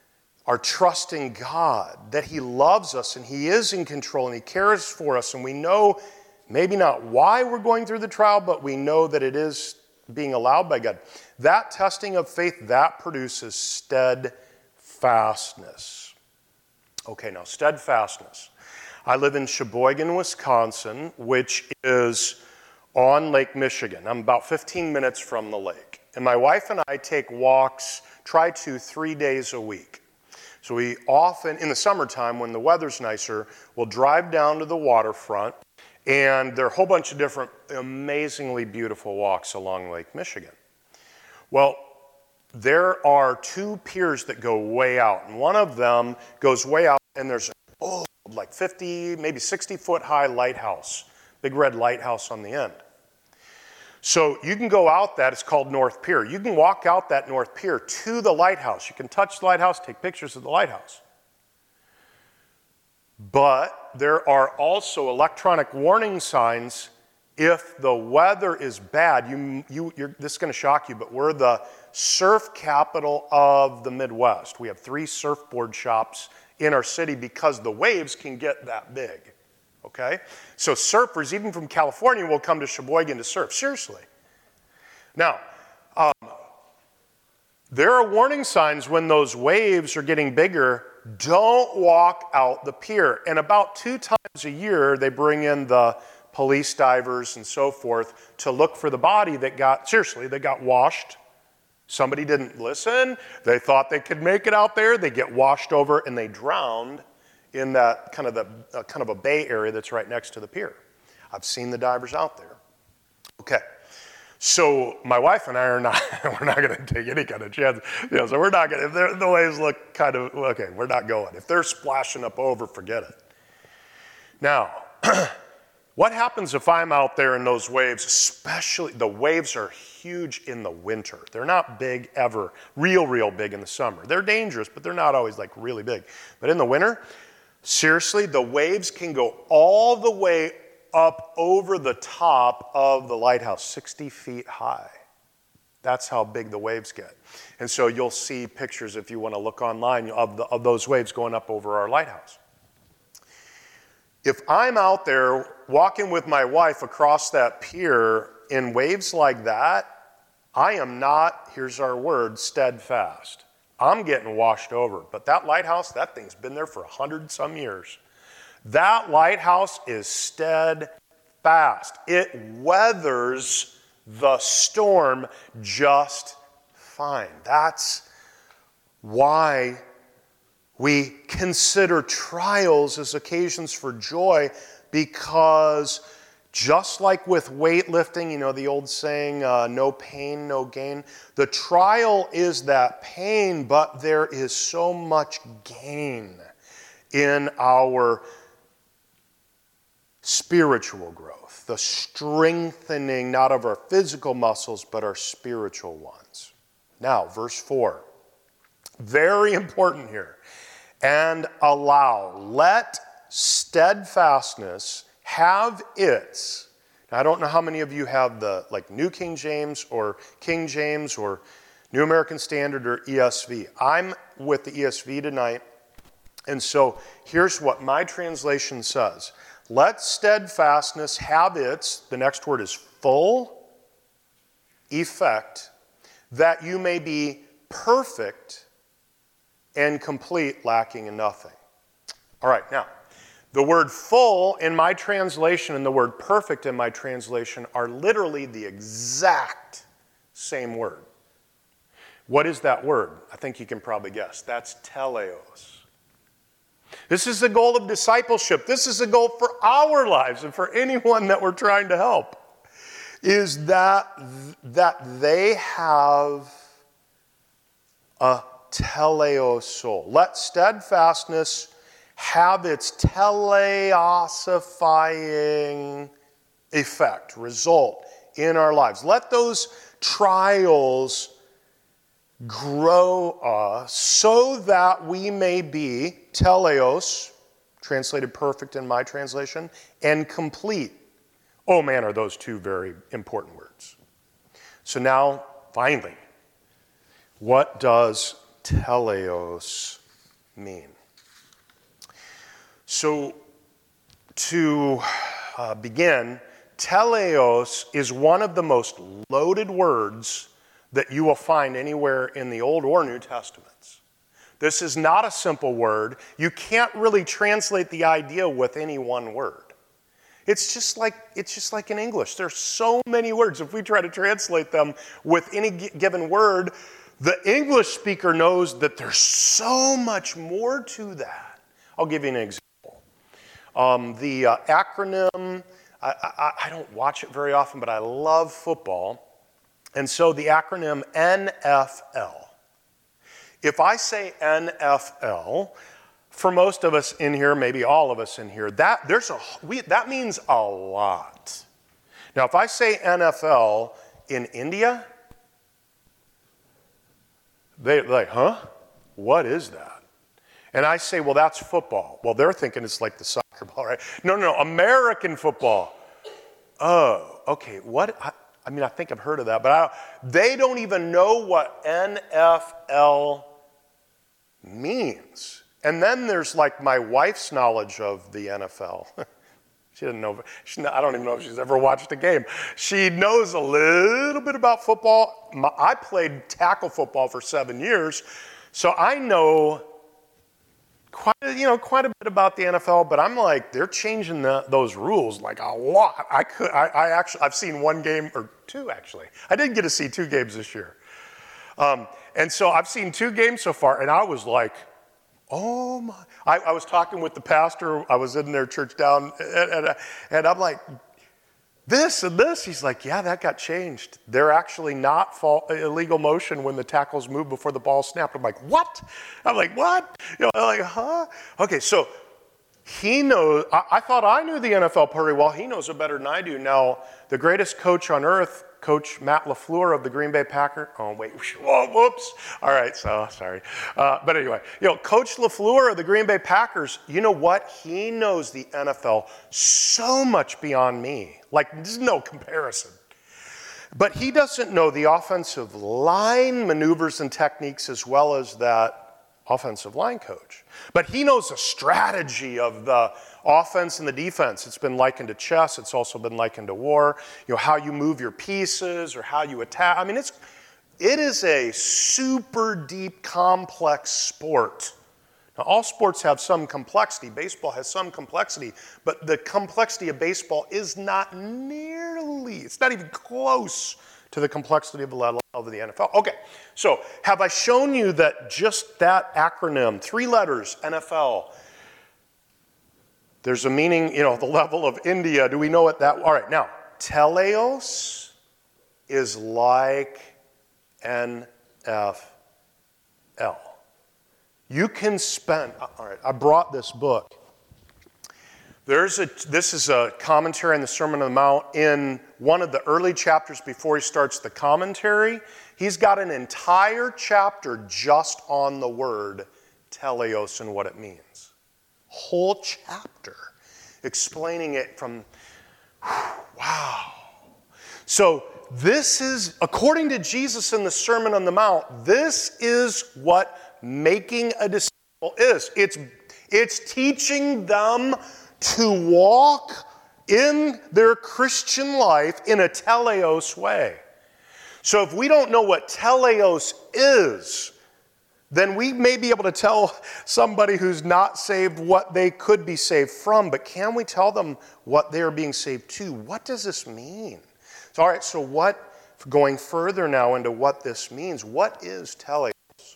are trusting God, that he loves us and he is in control and he cares for us, and we know maybe not why we're going through the trial, but we know that it is being allowed by God. That testing of faith, that produces steadfastness. Okay, now steadfastness. I live in Sheboygan, Wisconsin, which is on Lake Michigan. I'm about fifteen minutes from the lake. And my wife and I take walks, try to, three days a week. So we often, in the summertime when the weather's nicer, we'll drive down to the waterfront, and there are a whole bunch of different amazingly beautiful walks along Lake Michigan. Well, there are two piers that go way out, and one of them goes way out, and there's oh, like fifty, maybe sixty foot high lighthouse, big red lighthouse on the end. So you can go out that, it's called North Pier. You can walk out that North Pier to the lighthouse. You can touch the lighthouse, take pictures of the lighthouse. But there are also electronic warning signs if the weather is bad. You, you, you're, this is going to shock you, but we're the surf capital of the Midwest. We have three surfboard shops in our city because the waves can get that big. Okay? So surfers, even from California, will come to Sheboygan to surf. Seriously. Now, um, there are warning signs when those waves are getting bigger. Don't walk out the pier. And about two times a year, they bring in the police divers and so forth to look for the body that got, seriously, that got washed. Somebody didn't listen. They thought they could make it out there. They get washed over and they drowned in that kind of the uh, kind of a bay area that's right next to the pier. I've seen the divers out there. Okay, so my wife and I are not we're not going to take any kind of chance. You know, so we're not going. If the waves look kind of okay, we're not going. If they're splashing up over, forget it. Now, what happens if I'm out there in those waves? Especially the waves are huge in the winter. They're not big ever, real, real big in the summer. They're dangerous, but they're not always like really big. But in the winter. Seriously, the waves can go all the way up over the top of the lighthouse, sixty feet high. That's how big the waves get. And so you'll see pictures, if you want to look online, of, the, of those waves going up over our lighthouse. If I'm out there walking with my wife across that pier in waves like that, I am not, here's our word, steadfast. I'm getting washed over. But that lighthouse, that thing's been there for a hundred some years. That lighthouse is steadfast. It weathers the storm just fine. That's why we consider trials as occasions for joy, because just like with weightlifting, you know, the old saying, uh, no pain, no gain. The trial is that pain, but there is so much gain in our spiritual growth, the strengthening not of our physical muscles, but our spiritual ones. Now, verse four, very important here. And allow, let steadfastness have its, now I don't know how many of you have the like New King James or King James or New American Standard or E S V. I'm with the E S V tonight, and so here's what my translation says. Let steadfastness have its, the next word is full effect, that you may be perfect and complete, lacking in nothing. All right, now, the word full in my translation and the word perfect in my translation are literally the exact same word. What is that word? I think you can probably guess. That's teleos. This is the goal of discipleship. This is the goal for our lives and for anyone that we're trying to help, is that, that they have a teleos soul. Let steadfastness have its teleosifying effect, result in our lives. Let those trials grow us so that we may be teleos, translated perfect in my translation, and complete. Oh man, are those two very important words. So now, finally, what does teleos mean? So, to uh, begin, teleos is one of the most loaded words that you will find anywhere in the Old or New Testaments. This is not a simple word. You can't really translate the idea with any one word. It's just like it's just like in English. There's so many words. If we try to translate them with any g- given word, the English speaker knows that there's so much more to that. I'll give you an example. Um, the uh, acronym, I, I, I don't watch it very often, but I love football. And so the acronym N F L. If I say N F L, for most of us in here, maybe all of us in here, that there's a we, that means a lot. Now, if I say N F L in India, they're like, huh? What is that? And I say, well, that's football. Well, they're thinking it's like the soccer ball, right? No, no, no, American football. Oh, okay. What? I, I mean, I think I've heard of that, but I, they don't even know what N F L means. And then there's like my wife's knowledge of the N F L. She didn't know, she, I don't even know if she's ever watched a game. She knows a little bit about football. My, I played tackle football for seven years, so I know quite, you know, quite a bit about the N F L, but I'm like, they're changing the, those rules like a lot. I could, I, I actually, I've seen one game, or two actually. I didn't get to see two games this year. Um, and so I've seen two games so far, and I was like, oh my, I, I was talking with the pastor, I was in their church down, and, and, and I'm like, this and this, he's like, yeah, that got changed. They're actually not fall, illegal motion when the tackles move before the ball snapped. I'm like, what? I'm like, what? You know, I'm like, huh? Okay, so he knows, I, I thought I knew the N F L pretty well. He knows it better than I do. Now, the greatest coach on earth, Coach Matt LaFleur of the Green Bay Packers. Oh, wait. Whoa, whoops. All right, so sorry. Uh, but anyway, you know, Coach LaFleur of the Green Bay Packers, you know what? He knows the N F L so much beyond me. Like, there's no comparison. But he doesn't know the offensive line maneuvers and techniques as well as that offensive line coach. But he knows the strategy of the offense and the defense. It's been likened to chess. It's also been likened to war. You know, how you move your pieces or how you attack. I mean, it's it is a super deep, complex sport. Now, all sports have some complexity. Baseball has some complexity, but the complexity of baseball is not nearly, it's not even close to the complexity of the level of the N F L. Okay, so have I shown you that just that acronym, three letters, N F L, there's a meaning, you know, the level of India. Do we know what that, all right, now, teleos is like N F L. You can spend, all right, I brought this book. There's a, this is a commentary on the Sermon on the Mount. In one of the early chapters before he starts the commentary, he's got an entire chapter just on the word teleos and what it means. Whole chapter explaining it from, wow. So this is, according to Jesus in the Sermon on the Mount, this is what making a disciple is. It's, it's teaching them to walk in their Christian life in a teleos way. So if we don't know what teleos is, then we may be able to tell somebody who's not saved what they could be saved from, but can we tell them what they are being saved to? What does this mean? So, all right, so what, going further now into what this means, what is teleos?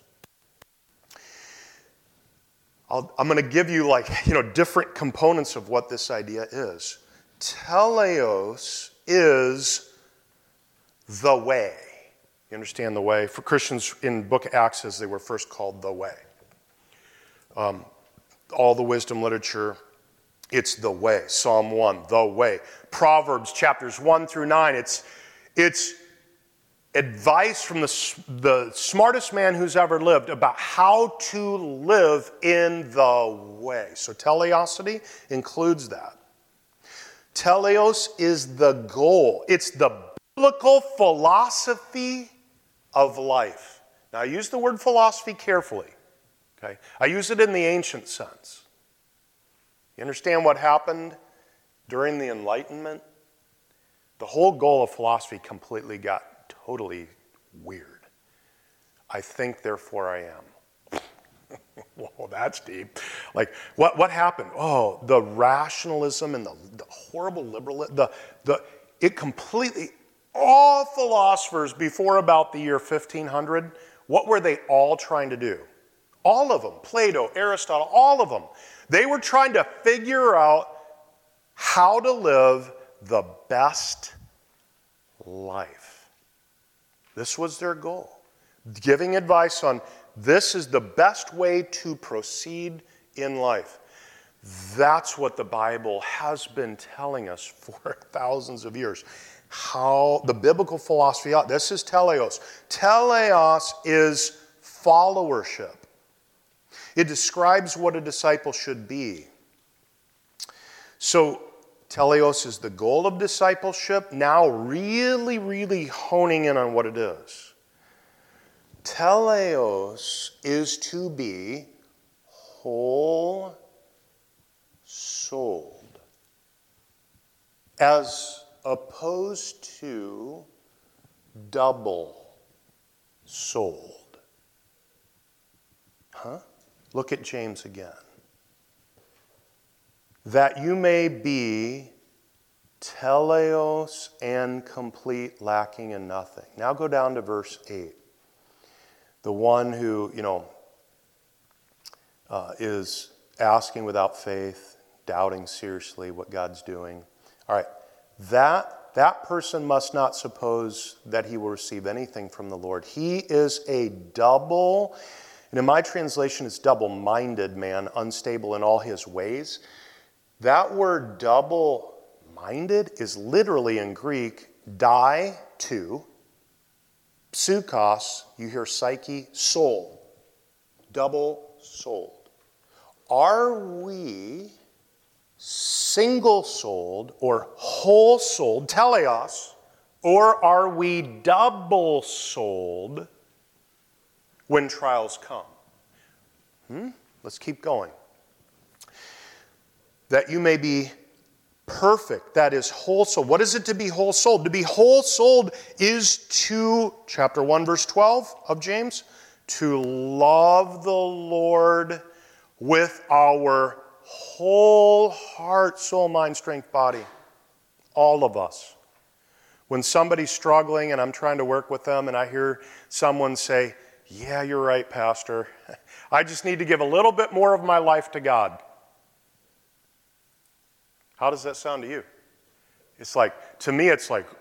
I'll, I'm going to give you like, you know, different components of what this idea is. Teleos is the way. You understand the way? For Christians in book of Acts, as they were first called the way. Um, all the wisdom literature, it's the way. Psalm one, the way. Proverbs chapters one through nine, it's, it's advice from the, the smartest man who's ever lived about how to live in the way. So teleosity includes that. Teleos is the goal. It's the biblical philosophy of life. Now, I use the word philosophy carefully. Okay? I use it in the ancient sense. You understand what happened during the Enlightenment? The whole goal of philosophy completely got totally weird. I think, therefore I am. Whoa, that's deep. Like, what, what happened? Oh, the rationalism and the, the horrible liberalism, the, the, it completely, all philosophers before about the year fifteen hundred, what were they all trying to do? All of them, Plato, Aristotle, all of them. They were trying to figure out how to live the best life. This was their goal. Giving advice on this is the best way to proceed in life. That's what the Bible has been telling us for thousands of years. How the biblical philosophy, this is teleos. Teleos is followership. It describes what a disciple should be. So, teleos is the goal of discipleship, now really, really honing in on what it is. Teleos is to be whole souled, as opposed to double souled. Huh? Look at James again. That you may be teleos and complete, lacking in nothing. Now go down to verse eight. The one who, you know, uh, is asking without faith, doubting seriously what God's doing. All right, that, that person must not suppose that he will receive anything from the Lord. He is a double, and in my translation it's double-minded man, unstable in all his ways. That word double-minded is literally in Greek, die, two, psychos, you hear psyche, soul, double-souled. Are we single-souled or whole-souled, teleos, or are we double-souled when trials come? Hmm? Let's keep going. That you may be perfect, that is whole-souled. What is it to be whole-souled? To be whole-souled is to, chapter one, verse twelve of James, to love the Lord with our whole heart, soul, mind, strength, body. All of us. When somebody's struggling and I'm trying to work with them and I hear someone say, yeah, you're right, Pastor. I just need to give a little bit more of my life to God. How does that sound to you? It's like, to me, it's like,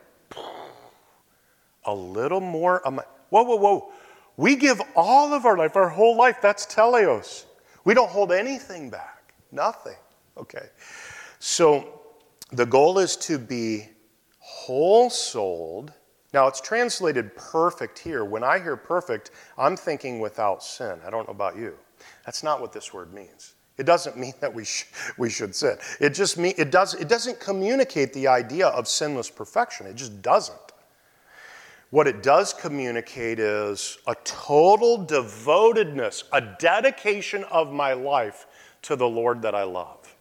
a little more of my, whoa, whoa, whoa. We give all of our life, our whole life. That's teleos. We don't hold anything back. Nothing. Okay. So the goal is to be whole-souled. Now, it's translated perfect here. When I hear perfect, I'm thinking without sin. I don't know about you. That's not what this word means. It doesn't mean that we, sh- we should sin. It just mean, it, does, it doesn't communicate the idea of sinless perfection. It just doesn't. What it does communicate is a total devotedness, a dedication of my life to the Lord that I love.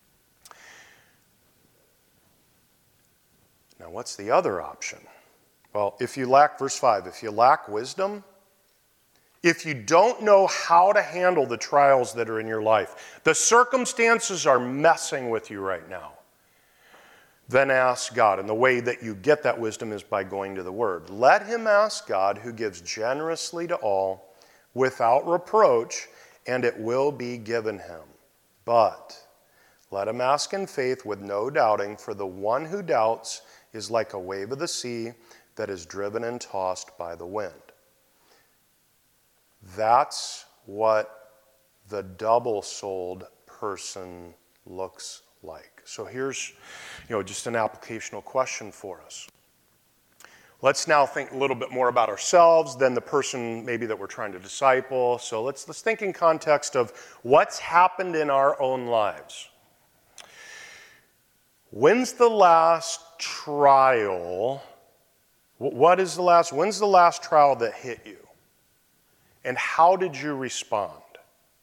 Now, what's the other option? Well, if you lack, verse five, if you lack wisdom, if you don't know how to handle the trials that are in your life, the circumstances are messing with you right now, then ask God. And the way that you get that wisdom is by going to the Word. Let him ask God, who gives generously to all, without reproach, and it will be given him. But let him ask in faith with no doubting, for the one who doubts is like a wave of the sea that is driven and tossed by the wind. That's what the double-souled person looks like. So here's, you know, just an applicational question for us. Let's now think a little bit more about ourselves than the person maybe that we're trying to disciple. So let's let's think in context of what's happened in our own lives. When's the last trial? What is the last? When's the last trial that hit you? And how did you respond?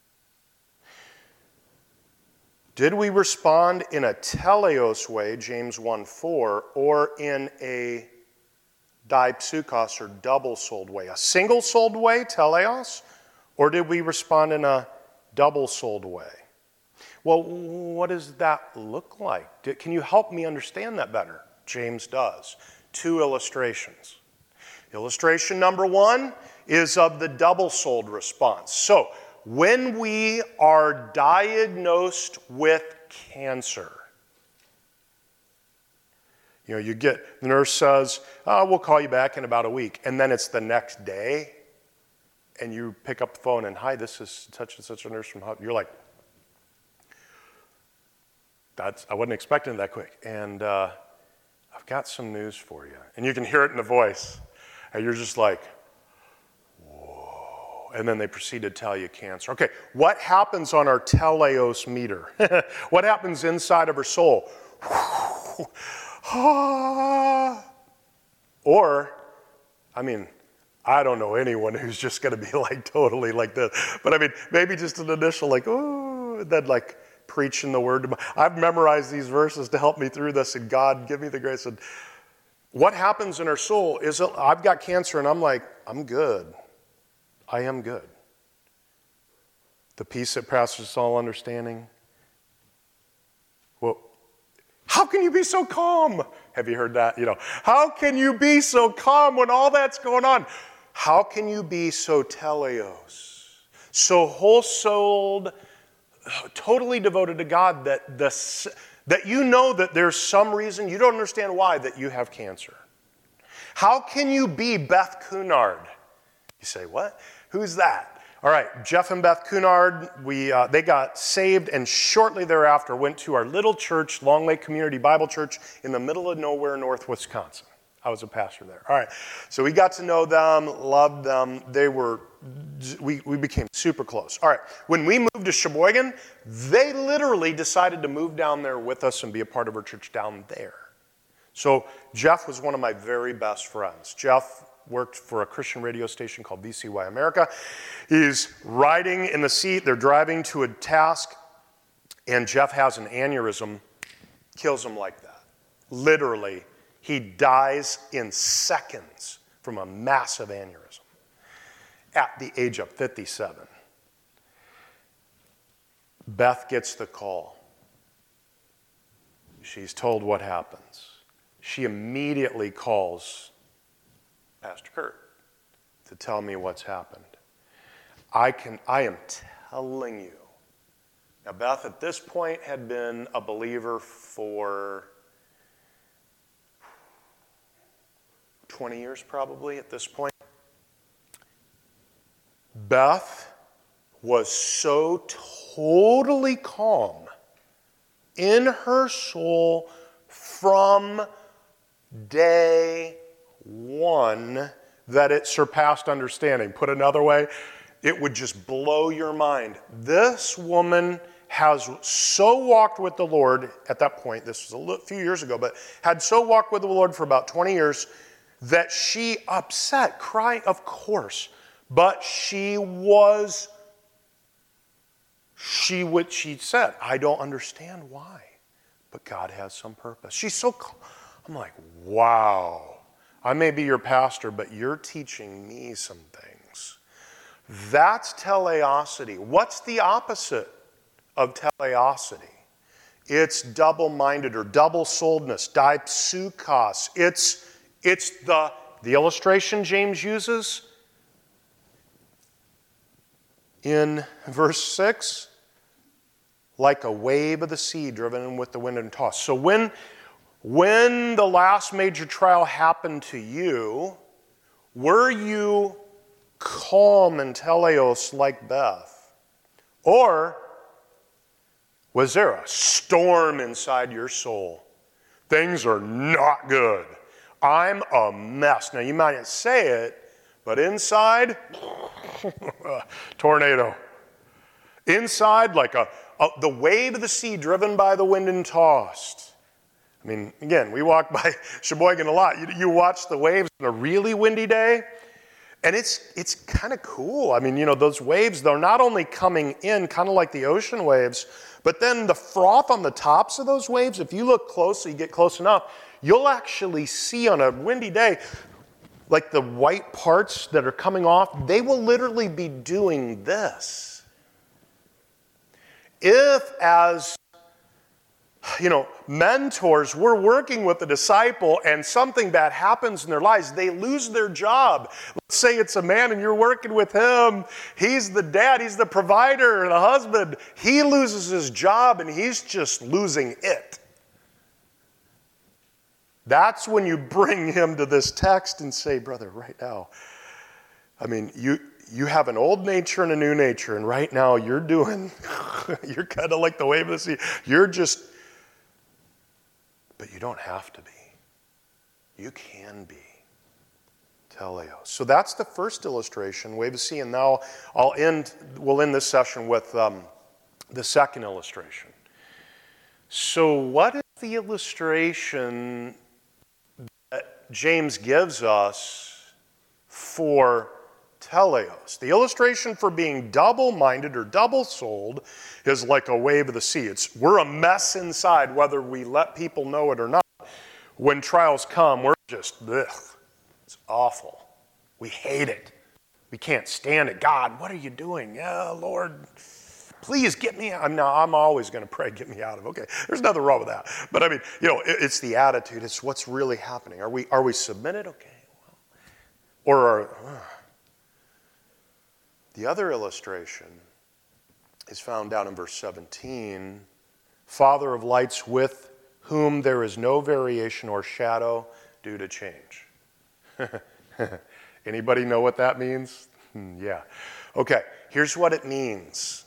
Did we respond in a teleos way, James one four, or in a dipsukos, or double-souled way? A single-souled way, teleos, or did we respond in a double-souled way? Well, what does that look like? Can you help me understand that better? James does. Two illustrations. Illustration number one is of the double-souled response. So, when we are diagnosed with cancer, you know, you get, the nurse says, oh, we'll call you back in about a week. And then it's the next day, and you pick up the phone and, hi, this is such and such a nurse from Hub. You're like, that's, I wasn't expecting it that quick. And uh, I've got some news for you. And you can hear it in the voice. And you're just like, whoa. And then they proceed to tell you cancer. Okay, what happens on our teleos meter? What happens inside of her soul? Or, I mean, I don't know anyone who's just going to be like totally like this. But I mean, maybe just an initial like, oh, then like preaching the word. I've memorized these verses to help me through this, and God, give me the grace. And what happens in our soul is, I've got cancer, and I'm like, I'm good. I am good. The peace that passes all understanding. Well, how can you be so calm? Have you heard that? You know, how can you be so calm when all that's going on? How can you be so teleos, so whole-souled, totally devoted to God that the, that you know that there's some reason, you don't understand why, that you have cancer? How can you be Beth Cunard? You say, what? Who's that? All right, Jeff and Beth Cunard, we, uh, they got saved, and shortly thereafter went to our little church, Long Lake Community Bible Church, in the middle of nowhere, North Wisconsin. I was a pastor there. All right, so we got to know them, loved them. They were, we, we became super close. All right, when we moved to Sheboygan, they literally decided to move down there with us and be a part of our church down there. So Jeff was one of my very best friends. Jeff worked for a Christian radio station called V C Y America. He's riding in the seat. They're driving to a task, and Jeff has an aneurysm, kills him like that. Literally, he dies in seconds from a massive aneurysm at the age of fifty-seven. Beth gets the call. She's told what happens. She immediately calls Pastor Kurt to tell me what's happened. I can, I am telling you. Now, Beth at this point had been a believer for twenty years probably at this point. Beth was so totally calm in her soul from day one that it surpassed understanding. Put another way, it would just blow your mind. This woman has so walked with the Lord at that point, this was a few years ago, but had so walked with the Lord for about twenty years that she upset, crying, of course, but she was, she would, she said, I don't understand why, but God has some purpose. She's so, I'm like, wow. I may be your pastor, but you're teaching me some things. That's teleosity. What's the opposite of teleosity? It's double-minded or double-souledness, dipsukos. It's, it's the, the illustration James uses in verse six, like a wave of the sea driven with the wind and tossed. So when When the last major trial happened to you, were you calm and teleos like Beth? Or was there a storm inside your soul? Things are not good. I'm a mess. Now, you might not say it, but inside, tornado. Inside, like a, a the wave of the sea driven by the wind and tossed. I mean, again, we walk by Sheboygan a lot. You, you watch the waves on a really windy day, and it's it's kind of cool. I mean, you know, those waves, they're not only coming in, kind of like the ocean waves, But then the froth on the tops of those waves, if you look closely, you get close enough, you'll actually see on a windy day, like the white parts that are coming off, they will literally be doing this. If, as you know, mentors, we're working with a disciple and something bad happens in their lives, they lose their job. Let's say it's a man and you're working with him. He's the dad, he's the provider, the husband. He loses his job and he's just losing it. That's when you bring him to this text and say, brother, right now, I mean, you you have an old nature and a new nature, and right now you're doing, you're kind of like the wave of the sea. You're just, but you don't have to be. You can be. Teleos. So that's the first illustration, wave of the sea, and now I'll end, we'll end this session with um, the second illustration. So what is the illustration that James gives us for teleos? The illustration for being double-minded or double-souled is like a wave of the sea. It's, we're a mess inside, whether we let people know it or not. When trials come, we're just, ugh, it's awful. We hate it. We can't stand it. God, what are you doing? Yeah, Lord, please get me out. I'm, now, I'm always going to pray, get me out of it. Okay, there's nothing wrong with that. But I mean, you know, it, it's the attitude. It's what's really happening. Are we, are we submitted? Okay. Well, or are... Uh, The other illustration is found down in verse seventeen. Father of lights, with whom there is no variation or shadow due to change. Anybody know what that means? Yeah. Okay, here's what it means.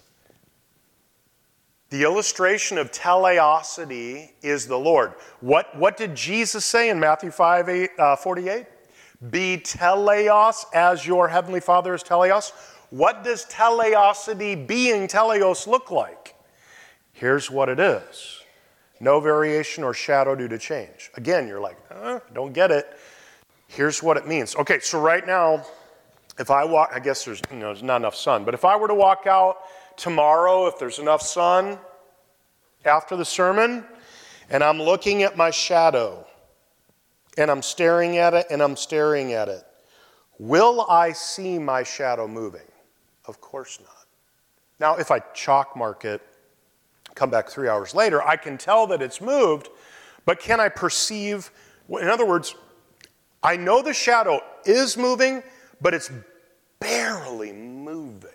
The illustration of teleosity is the Lord. What, what did Jesus say in Matthew five, eight, uh, forty-eight? Be teleos as your heavenly Father is teleos. What does teleosity, being teleos, look like? Here's what it is. No variation or shadow due to change. Again, you're like, uh, don't get it. Here's what it means. Okay, so right now, if I walk, I guess there's, you know, there's not enough sun, but if I were to walk out tomorrow, if there's enough sun after the sermon, and I'm looking at my shadow, and I'm staring at it, and I'm staring at it, will I see my shadow moving? Of course not. Now, if I chalk mark it, come back three hours later, I can tell that it's moved, but can I perceive, in other words, I know the shadow is moving, but it's barely moving.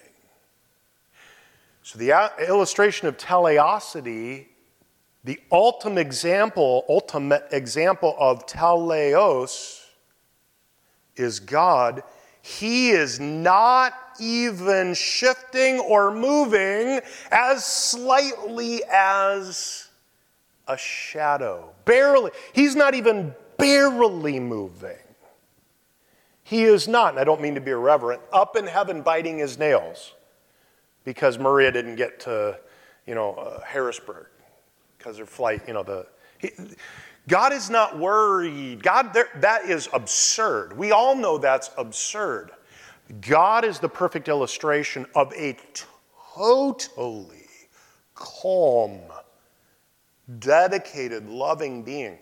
So the illustration of teleosity, the ultimate example, ultimate example of teleos is God. He is not even shifting or moving as slightly as a shadow. Barely. He's not even barely moving. He is not, and I don't mean to be irreverent, up in heaven biting his nails because Maria didn't get to, you know, uh, Harrisburg because her flight, you know, the... He, God is not worried. God, there, that is absurd. We all know that's absurd. God is the perfect illustration of a totally calm, dedicated, loving being.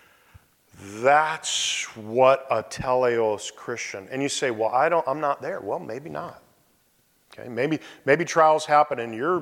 That's what a teleos Christian. And you say, well, I don't, I'm not there. Well, maybe not. Okay, maybe, maybe trials happen and you're...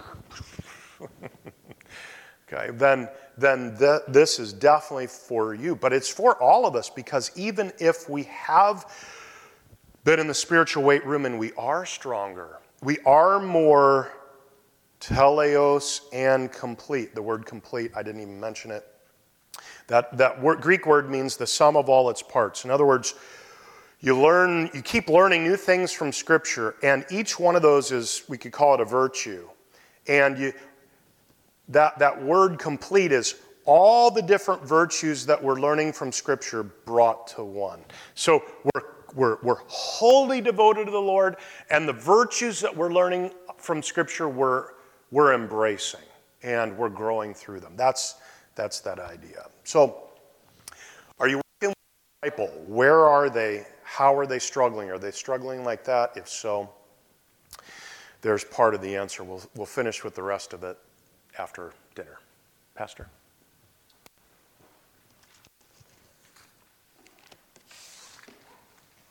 okay, then... then th- this is definitely for you. But it's for all of us because even if we have been in the spiritual weight room and we are stronger, we are more teleos and complete. The word complete, I didn't even mention it. That, that word, Greek word means the sum of all its parts. In other words, you learn, you keep learning new things from Scripture, and each one of those is, we could call it a virtue. And you... That, that word complete is all the different virtues that we're learning from Scripture brought to one. So we're, we're, we're wholly devoted to the Lord, and the virtues that we're learning from Scripture we're, we're embracing, and we're growing through them. That's, that's that idea. So are you working with a disciple? Where are they? How are they struggling? Are they struggling like that? If so, there's part of the answer. We'll, we'll finish with the rest of it after dinner. Pastor?